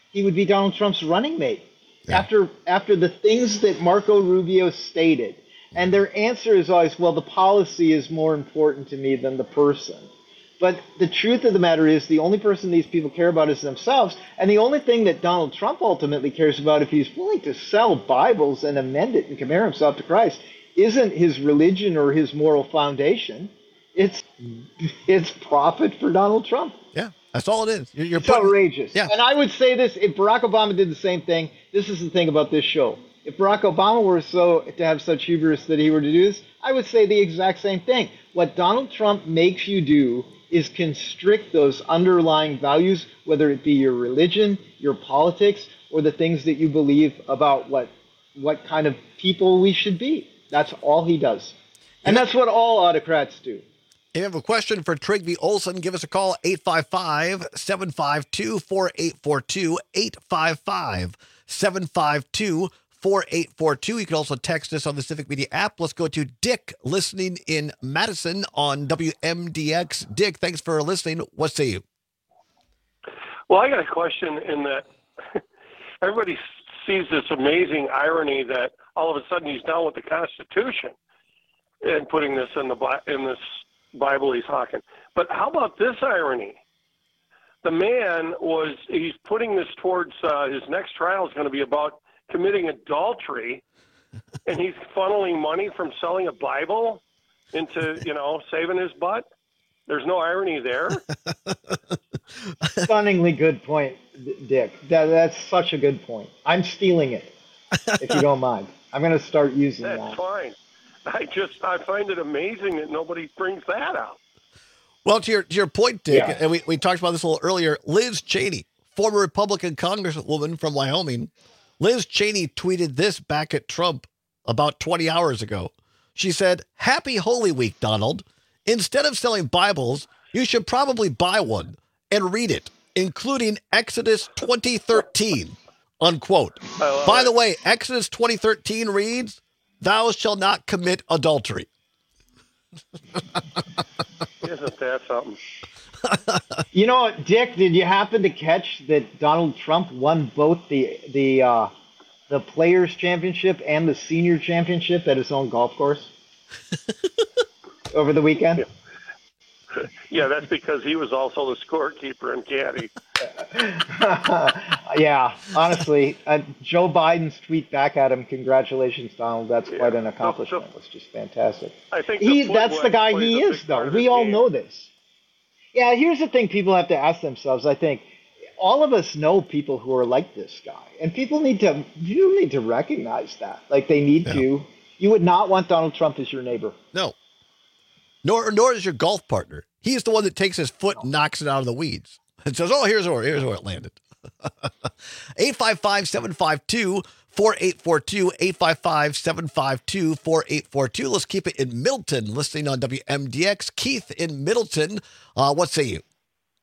he would be Donald Trump's running mate. Yeah. After after the things that Marco Rubio stated. And their answer is always, well, the policy is more important to me than the person. But the truth of the matter is the only person these people care about is themselves. And the only thing that Donald Trump ultimately cares about, if he's willing to sell Bibles and amend it and compare himself to Christ, isn't his religion or his moral foundation. It's it's profit for Donald Trump. Yeah, that's all it is. You're, you're it's putting, outrageous. Yeah. And I would say this, if Barack Obama did the same thing, this is the thing about this show. If Barack Obama were so to have such hubris that he were to do this, I would say the exact same thing. What Donald Trump makes you do is constrict those underlying values, whether it be your religion, your politics, or the things that you believe about what what kind of people we should be. That's all he does. And that's what all autocrats do. If you have a question for Trygve Olsen, give us a call, eight five five, seven five two, four eight four two, eight five five, seven five two, four eight four two. You can also text us on the Civic Media app. Let's go to Dick, listening in Madison on W M D X. Dick, thanks for listening. What say you? Well, I got a question in that everybody sees this amazing irony that all of a sudden he's down with the Constitution and putting this in the in this Bible he's talking. But how about this irony? The man was, he's putting this towards uh, his next trial is going to be about committing adultery, and he's funneling money from selling a Bible into, you know, saving his butt. There's no irony there. Stunningly good point, Dick. That, that's such a good point. I'm stealing it, if you don't mind. I'm going to start using That's that. That's fine. I just, I find it amazing that nobody brings that out. Well, to your to your point, Dick, Yeah. and we, we talked about this a little earlier, Liz Cheney, former Republican congresswoman from Wyoming, Liz Cheney tweeted this back at Trump about twenty hours ago. She said, "Happy Holy Week, Donald. Instead of selling Bibles, you should probably buy one and read it, including Exodus twenty thirteen, unquote. By the way, Exodus twenty thirteen reads, thou shalt not commit adultery." Isn't that something? You know, Dick, did you happen to catch that Donald Trump won both the the uh, the Players' Championship and the Senior Championship at his own golf course over the weekend? Yeah, that's because he was also the scorekeeper and caddy. Yeah, honestly, uh, Joe Biden's tweet back at him, "Congratulations, Donald. That's quite an accomplishment." It was just fantastic. I think he the that's the guy plays he a is, big though. part of We his all game. know this. Yeah, here's the thing people have to ask themselves, I think. All of us know people who are like this guy, and people need to you need to recognize that. Like, they need Yeah. to. You would not want Donald Trump as your neighbor. No. Nor nor is your golf partner. He's the one that takes his foot and knocks it out of the weeds and says, "Oh, here's where here's where it landed." eight five five, seven five two, four eight four two, eight five five, seven five two, four eight four two. Let's keep it in Middleton, listening on W M D X. Keith in Middleton, uh, what say you?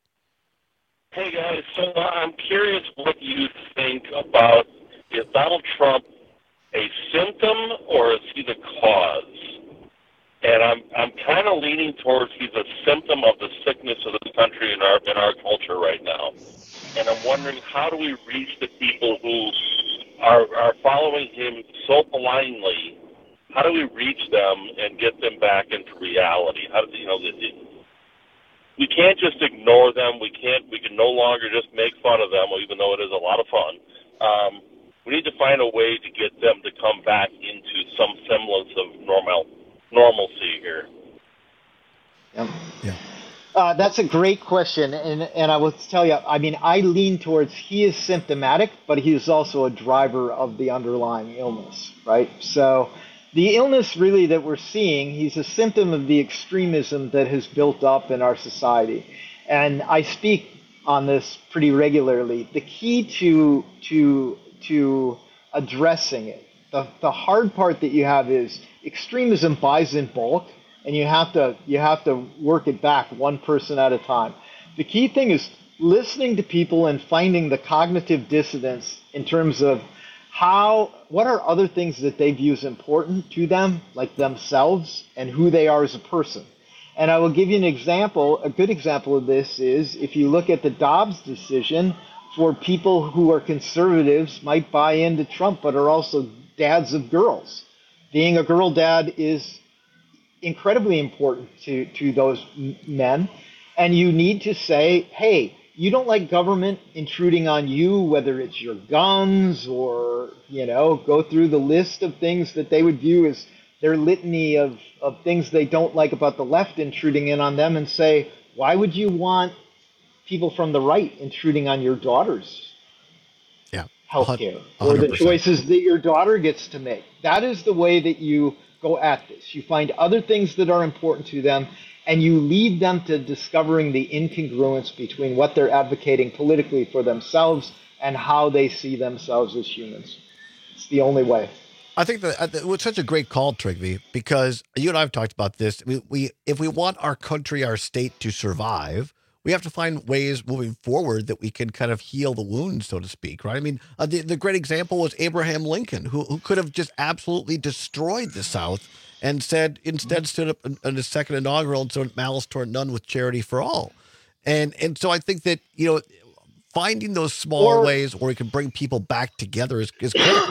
Hey, guys. So uh, I'm curious what you think about, is Donald Trump a symptom or is he the cause? And I'm I'm kind of leaning towards he's a symptom of the sickness of the country in our in our culture right now. And I'm wondering, how do we reach the people who are are following him so blindly? How do we reach them and get them back into reality? How do you know? The, the, we can't just ignore them. We can't. We can no longer just make fun of them, even though it is a lot of fun. Um, we need to find a way to get them to come back into some semblance of normal normalcy here. Yeah. yeah. Uh, that's a great question, and and I will tell you, I mean, I lean towards he is symptomatic, but he is also a driver of the underlying illness, right? So the illness really that we're seeing, he's a symptom of the extremism that has built up in our society. And I speak on this pretty regularly. The key to to to addressing it, the, the hard part that you have is extremism buys in bulk, and you have to you have to work it back one person at a time. The key thing is listening to people and finding the cognitive dissonance in terms of how what are other things that they view as important to them, like themselves and who they are as a person. And I will give you an example. A good example of this is if you look at the Dobbs decision for people who are conservatives might buy into Trump, but are also dads of girls. Being a girl dad is incredibly important to, to those men. And you need to say, hey, you don't like government intruding on you, whether it's your guns or, you know, go through the list of things that they would view as their litany of, of things they don't like about the left intruding in on them, and say, why would you want people from the right intruding on your daughter's yeah, health care or the choices that your daughter gets to make? That is the way that you go at this. You find other things that are important to them, and you lead them to discovering the incongruence between what they're advocating politically for themselves and how they see themselves as humans. It's the only way. I think that it was such a great call, Trygve, because you and I have talked about this. We, we, if we want our country, our state to survive, we have to find ways moving forward that we can kind of heal the wounds, so to speak, right? I mean, uh, the, the great example was Abraham Lincoln, who, who could have just absolutely destroyed the South and said, instead stood up in, in his second inaugural and said, malice toward none with charity for all. And and so I think that, you know, finding those small or, ways where we can bring people back together is, is critical.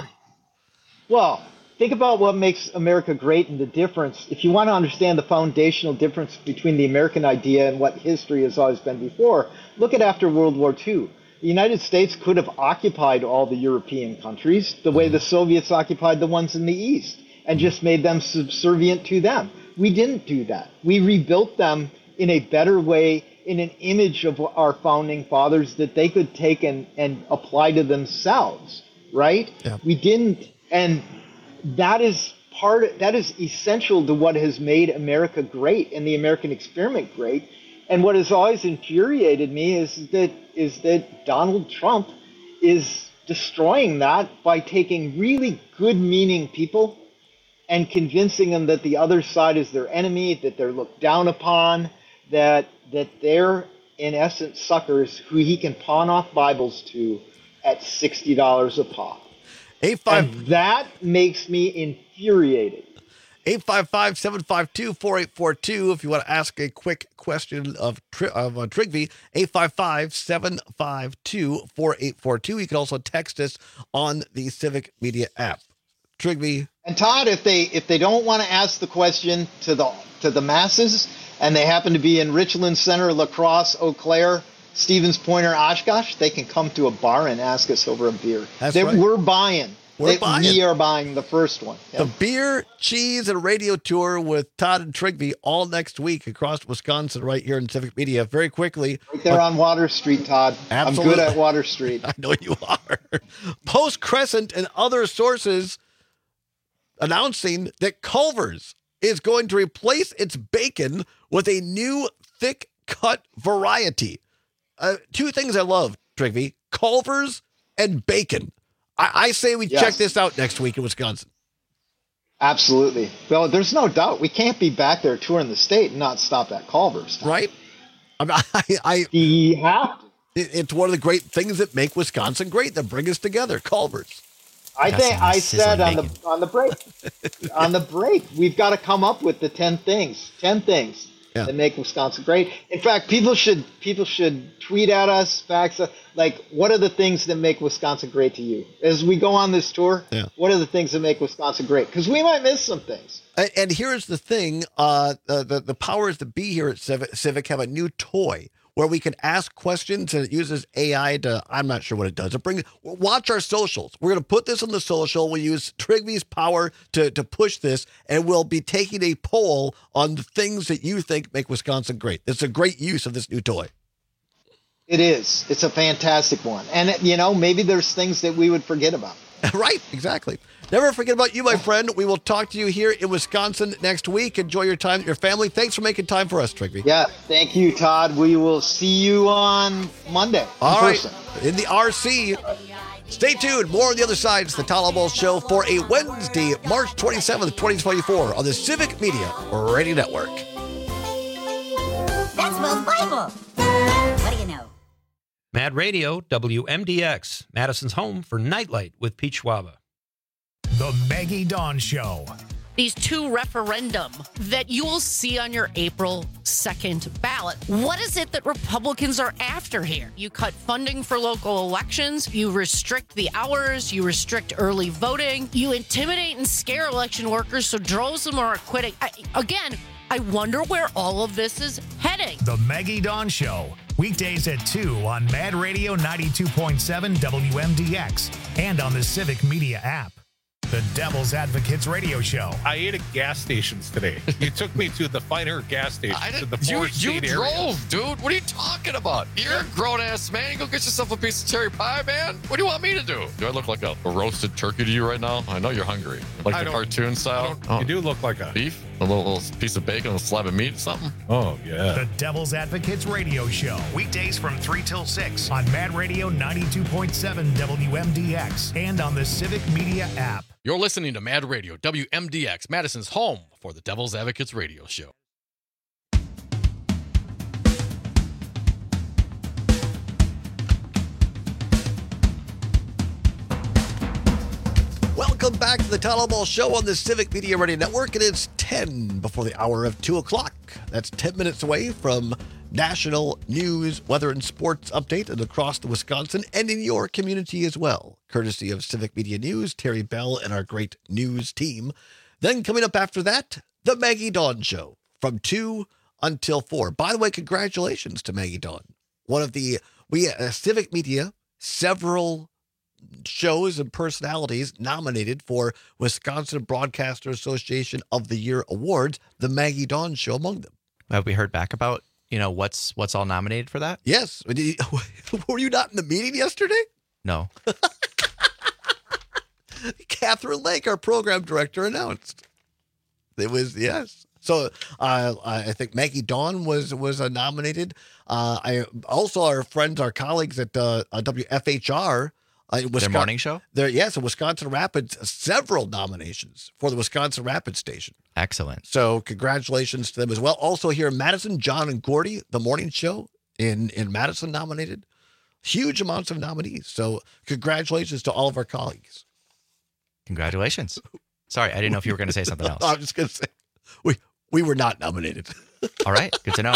Well, think about what makes America great and the difference. If you want to understand the foundational difference between the American idea and what history has always been before, look at after World War Two. The United States could have occupied all the European countries the way the Soviets occupied the ones in the East and just made them subservient to them. We didn't do that. We rebuilt them in a better way, in an image of our founding fathers that they could take and, and apply to themselves, right? Yeah. We didn't. And that is part, that is essential to what has made America great and the American experiment great. And what has always infuriated me is that is that Donald Trump is destroying that by taking really good-meaning people and convincing them that the other side is their enemy, that they're looked down upon, that that they're, in essence, suckers who he can pawn off Bibles to at sixty dollars a pop. Eight five, and that makes me infuriated. eight five five, seven five two, four eight four two if you want to ask a quick question of, of uh, Trygve, eight five five, seven five two, four eight four two. You can also text us on the Civic Media app. Trygve. And Todd, if they if they don't want to ask the question to the to the masses, and they happen to be in Richland Center, La Crosse, Eau Claire, Stevens Point, or Oshkosh, they can come to a bar and ask us over a beer. That's they, right. We're buying. We're they, buying. We are buying the first one. Yep. The beer, cheese, and radio tour with Todd and Trygve all next week across Wisconsin right here in Civic Media. Very quickly. Right there on Water Street, Todd. Absolutely. I'm good at Water Street. I know you are. Post Crescent and other sources announcing that Culver's is going to replace its bacon with a new thick cut variety. Uh, two things I love, Trygve, Culver's and bacon. I, I say we yes. check this out next week in Wisconsin. Absolutely. Well, there's no doubt. We can't be back there touring the state and not stop at Culver's. Right? I, mean, I, I we have to. It, it's one of the great things that make Wisconsin great, that bring us together, Culver's. I think I said on the on the break, on the break, we've got to come up with the ten things, ten things yeah. that make Wisconsin great. In fact, people should people should tweet at us, fax us, like, what are the things that make Wisconsin great to you? As we go on this tour, yeah. what are the things that make Wisconsin great? Because we might miss some things. And, and here's the thing, uh, the, the, the powers that be here at Civic, Civic have a new toy where we can ask questions, and it uses A I to, I'm not sure what it does. It brings, watch our socials. We're going to put this on the social. We'll use Trygve's power to, to push this, and we'll be taking a poll on the things that you think make Wisconsin great. It's a great use of this new toy. It is. It's a fantastic one. And, you know, maybe there's things that we would forget about. Right, exactly. Never forget about you, my friend. We will talk to you here in Wisconsin next week. Enjoy your time with your family. Thanks for making time for us, Trygve. Yeah, thank you, Todd. We will see you on Monday. In All right, person. in the R C. Stay tuned. More on the other side. It's the Todd Albaugh Show for a Wednesday, March twenty-seventh, twenty twenty-four on the Civic Media Radio Network. That's Will's Bible. What do you know? Mad Radio, W M D X, Madison's home for Nightlight with Pete Schwaba. The Maggie Dawn Show. these two referendum that you will see on your April second ballot. What is it that Republicans are after here? You cut funding for local elections, you restrict the hours, you restrict early voting, you intimidate and scare election workers so droves of them are quitting. I, again, I wonder where all of this is heading. The Maggie Dawn Show, weekdays at two on Mad Radio ninety-two point seven W M D X and on the Civic Media app. The Devil's Advocates Radio Show. I ate at gas stations today. You took me to the finer gas stations I in the you, four you state drove, areas. dude. What are you talking about? You're a grown-ass man. You go get yourself a piece of cherry pie, man. What do you want me to do? Do I look like a, a roasted turkey to you right now? I know you're hungry. Like I the don't- cartoon style? You do look like a... Beef? A little, little piece of bacon, a slab of meat or something? Oh, yeah. The Devil's Advocates Radio Show, weekdays from three till six on Mad Radio ninety-two point seven W M D X and on the Civic Media app. You're listening to Mad Radio, W M D X, Madison's home for the Devil's Advocates Radio Show. Welcome back to the Town Ball Show on the Civic Media Radio Network. It is ten before the hour of two o'clock. That's ten minutes away from national news, weather, and sports update and across the Wisconsin and in your community as well. Courtesy of Civic Media News, Terry Bell and our great news team. Then coming up after that, the Maggie Dawn Show from two until four. By the way, congratulations to Maggie Dawn. One of the, we, uh, Civic Media, several shows and personalities nominated for Wisconsin Broadcaster Association of the Year Awards, the Maggie Dawn Show among them. Have we heard back about, you know, what's what's all nominated for that? Yes. Were you not in the meeting yesterday? No. Catherine Lake, our program director, announced. It was, yes. So uh, I think Maggie Dawn was was uh, nominated. Uh, I also our friends, our colleagues at uh, W F H R. Uh, Wisconsin, Their morning show? There, yes, Wisconsin Rapids, several nominations for the Wisconsin Rapids station. Excellent. So congratulations to them as well. Also here in Madison, John and Gordy, the morning show in, in Madison nominated. Huge amounts of nominees. So congratulations to all of our colleagues. Congratulations. Sorry, I didn't know if you were going to say something else. I was just going to say, we, we were not nominated. All right, good to know.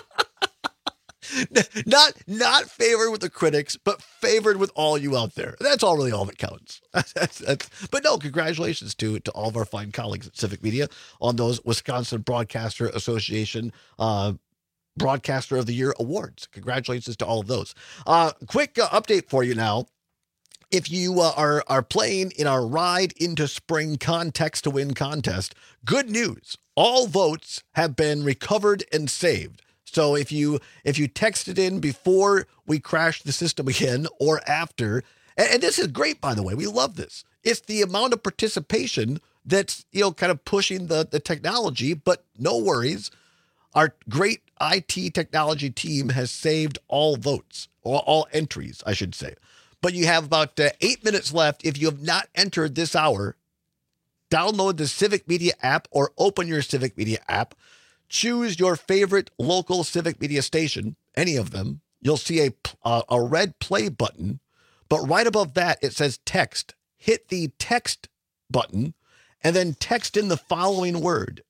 Not not favored with the critics, but favored with all you out there. That's all really all that counts. That's, that's, but no, congratulations to to all of our fine colleagues at Civic Media on those Wisconsin Broadcaster Association uh, Broadcaster of the Year awards. Congratulations to all of those. Uh, quick uh, update for you now. If you uh, are are playing in our Ride into Spring Context to Win contest, good news. All votes have been recovered and saved. So if you if you texted in before we crashed the system again or after, and, and this is great, by the way, we love this. It's the amount of participation that's, you know, kind of pushing the, the technology, but no worries. Our great I T technology team has saved all votes, or all entries, I should say. But you have about uh, eight minutes left. If you have not entered this hour, download the Civic Media app or open your Civic Media app. Choose your favorite local Civic Media station, any of them. You'll see a, uh, a red play button, but right above that, it says text. Hit the text button and then text in the following word,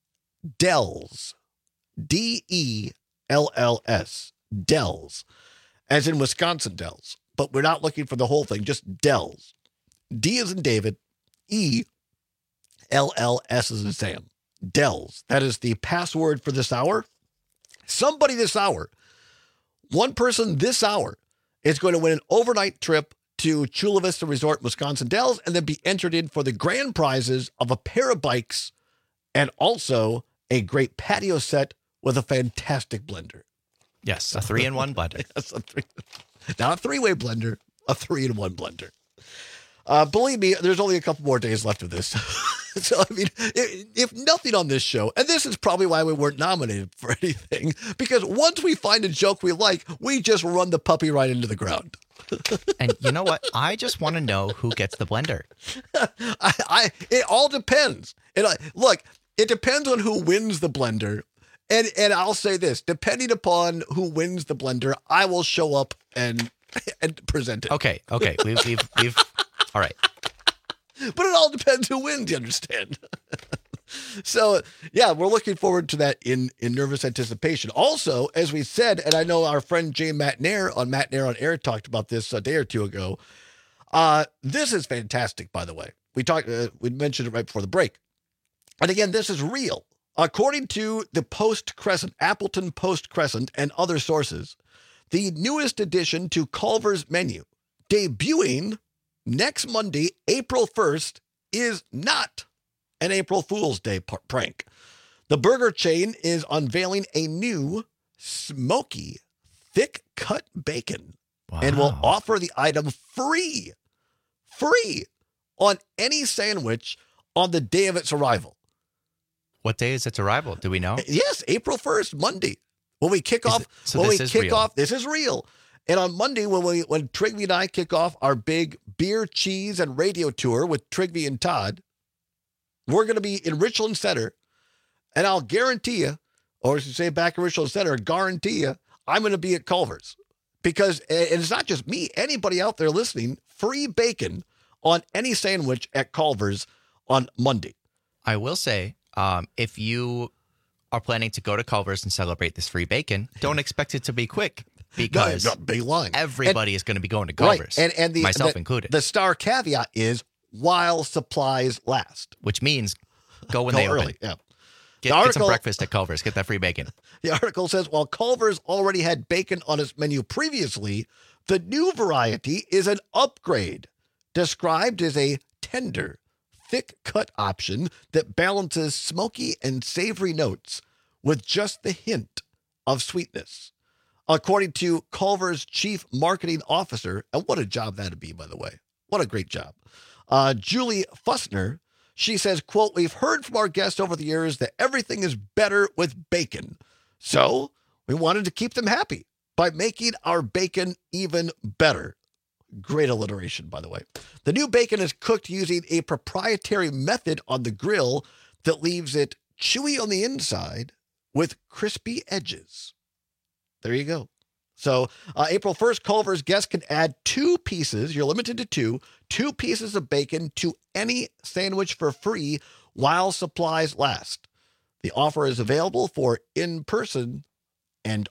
Dells, D E L L S, Dells, as in Wisconsin Dells, but we're not looking for the whole thing, just Dells. D as in David, E, L L S as in Sam. Dells. That is the password for this hour. Somebody this hour, one person this hour, is going to win an overnight trip to Chula Vista Resort, Wisconsin Dells, and then be entered in for the grand prizes of a pair of bikes and also a great patio set with a fantastic blender. Yes, a three-in-one blender. Yes, a three, not a three-way blender, a three-in-one blender. Uh, believe me, there's only a couple more days left of this. So, I mean, if, if nothing on this show, and this is probably why we weren't nominated for anything, because once we find a joke we like, we just run the puppy right into the ground. And you know what? I just want to know who gets the blender. I, I, it all depends. And I, look, it depends on who wins the blender. And and I'll say this, depending upon who wins the blender, I will show up and and present it. Okay, okay. We've, we've, we've, all right. But it all depends who wins, you understand? So, yeah, we're looking forward to that in, in nervous anticipation. Also, as we said, and I know our friend Jay Matt Nair on Matt Nair on Air talked about this a day or two ago. Uh, this is fantastic, by the way. We talked, uh, we mentioned it right before the break. And again, this is real. According to the Post Crescent, Appleton Post Crescent, and other sources, the newest addition to Culver's menu, debuting next Monday, April first, is not an April Fool's Day p- prank. The burger chain is unveiling a new smoky, thick-cut bacon wow. and will offer the item free, free on any sandwich on the day of its arrival. What day is its arrival? Do we know? Yes, April first, Monday. When we kick is off, it, so when we kick real. off, this is real. And on Monday, when we when Trigby and I kick off our big beer, cheese, and radio tour with Trigby and Todd, we're going to be in Richland Center, and I'll guarantee you, or as you say back in Richland Center, guarantee you, I'm going to be at Culver's. Because, and it's not just me, anybody out there listening, free bacon on any sandwich at Culver's on Monday. I will say, um, if you are planning to go to Culver's and celebrate this free bacon, don't expect it to be quick. Because no, big line. Everybody and, is going to be going to Culver's, right. and, and the, myself the, included. The star caveat is while supplies last. Which means go when go they early. open. Yeah. Get, article, get some breakfast at Culver's. Get that free bacon. The article says, while Culver's already had bacon on its menu previously, the new variety is an upgrade, described as a tender, thick-cut option that balances smoky and savory notes with just the hint of sweetness. According to Culver's chief marketing officer, and what a job that'd be, by the way. What a great job. Uh, Julie Fussner, she says, quote, we've heard from our guests over the years that everything is better with bacon. So we wanted to keep them happy by making our bacon even better. Great alliteration, by the way. The new bacon is cooked using a proprietary method on the grill that leaves it chewy on the inside with crispy edges. There you go. So uh, April first, Culver's guests can add two pieces, you're limited to two, two pieces of bacon to any sandwich for free while supplies last. The offer is available for in-person and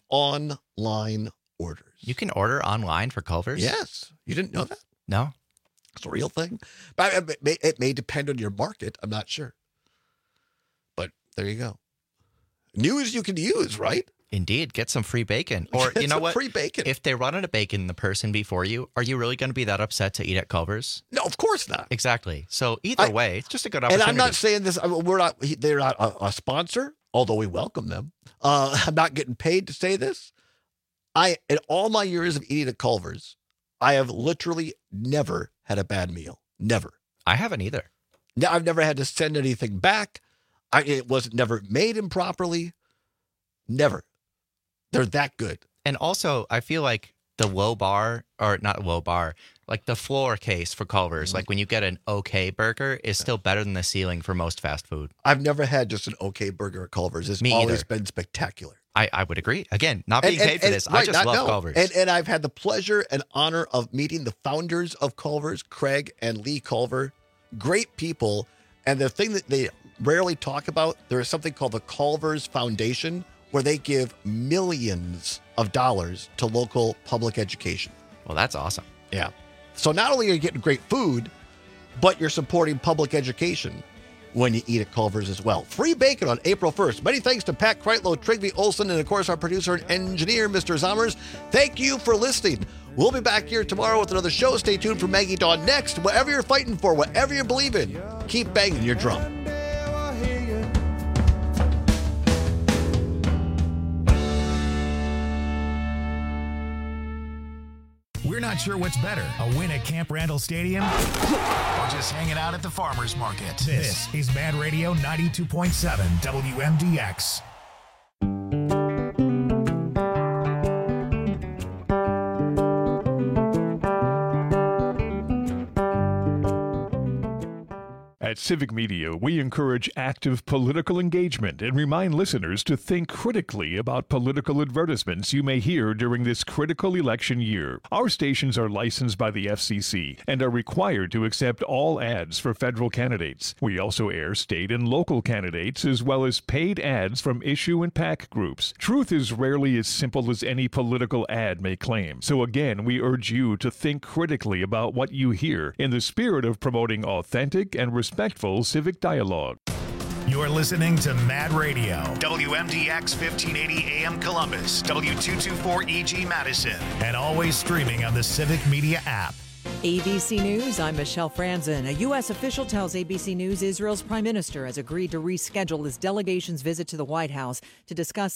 online orders. You can order online for Culver's? Yes. You didn't know that? No. It's a real thing. But it may, it may depend on your market. I'm not sure. But there you go. News you can use, right? Indeed, get some free bacon. Or you know what? Free bacon. If they run out of bacon, the person before you, are you really going to be that upset to eat at Culver's? No, of course not. Exactly. So either I, way, it's just a good opportunity. And I'm not saying this. We're not. They're not a, a sponsor, although we welcome them. Uh, I'm not getting paid to say this. I, in all my years of eating at Culver's, I have literally never had a bad meal. Never. I haven't either. No, I've never had to send anything back. I, it was never made improperly. Never. They're that good. And also, I feel like the low bar, or not low bar, like the floor case for Culver's, mm-hmm. like when you get an okay burger, is still better than the ceiling for most fast food. I've never had just an okay burger at Culver's. It's Me always either. been spectacular. I, I would agree. Again, not being and, paid and, for and, this. Right, I just not, love no. Culver's. And, and I've had the pleasure and honor of meeting the founders of Culver's, Craig and Lee Culver. Great people. And the thing that they rarely talk about, there is something called the Culver's Foundation, where they give millions of dollars to local public education. Well, that's awesome. Yeah. So not only are you getting great food, but you're supporting public education when you eat at Culver's as well. Free bacon on April first. Many thanks to Pat Kreitlow, Trigby Olson, and of course our producer and engineer, Mister Zommers. Thank you for listening. We'll be back here tomorrow with another show. Stay tuned for Maggie Dawn next. Whatever you're fighting for, whatever you believe in, keep banging your drum. We're not sure what's better, a win at Camp Randall Stadium or just hanging out at the farmer's market. This is Mad Radio ninety-two point seven W M D X. At Civic Media, we encourage active political engagement and remind listeners to think critically about political advertisements you may hear during this critical election year. Our stations are licensed by the F C C and are required to accept all ads for federal candidates. We also air state and local candidates as well as paid ads from issue and PAC groups. Truth is rarely as simple as any political ad may claim. So again, we urge you to think critically about what you hear in the spirit of promoting authentic and respectful civic dialogue. You're listening to Mad Radio, W M D X fifteen eighty A M Columbus, W two twenty-four E G Madison, and always streaming on the Civic Media app. A B C News, I'm Michelle Franzen. A U S official tells A B C News Israel's prime minister has agreed to reschedule his delegation's visit to the White House to discuss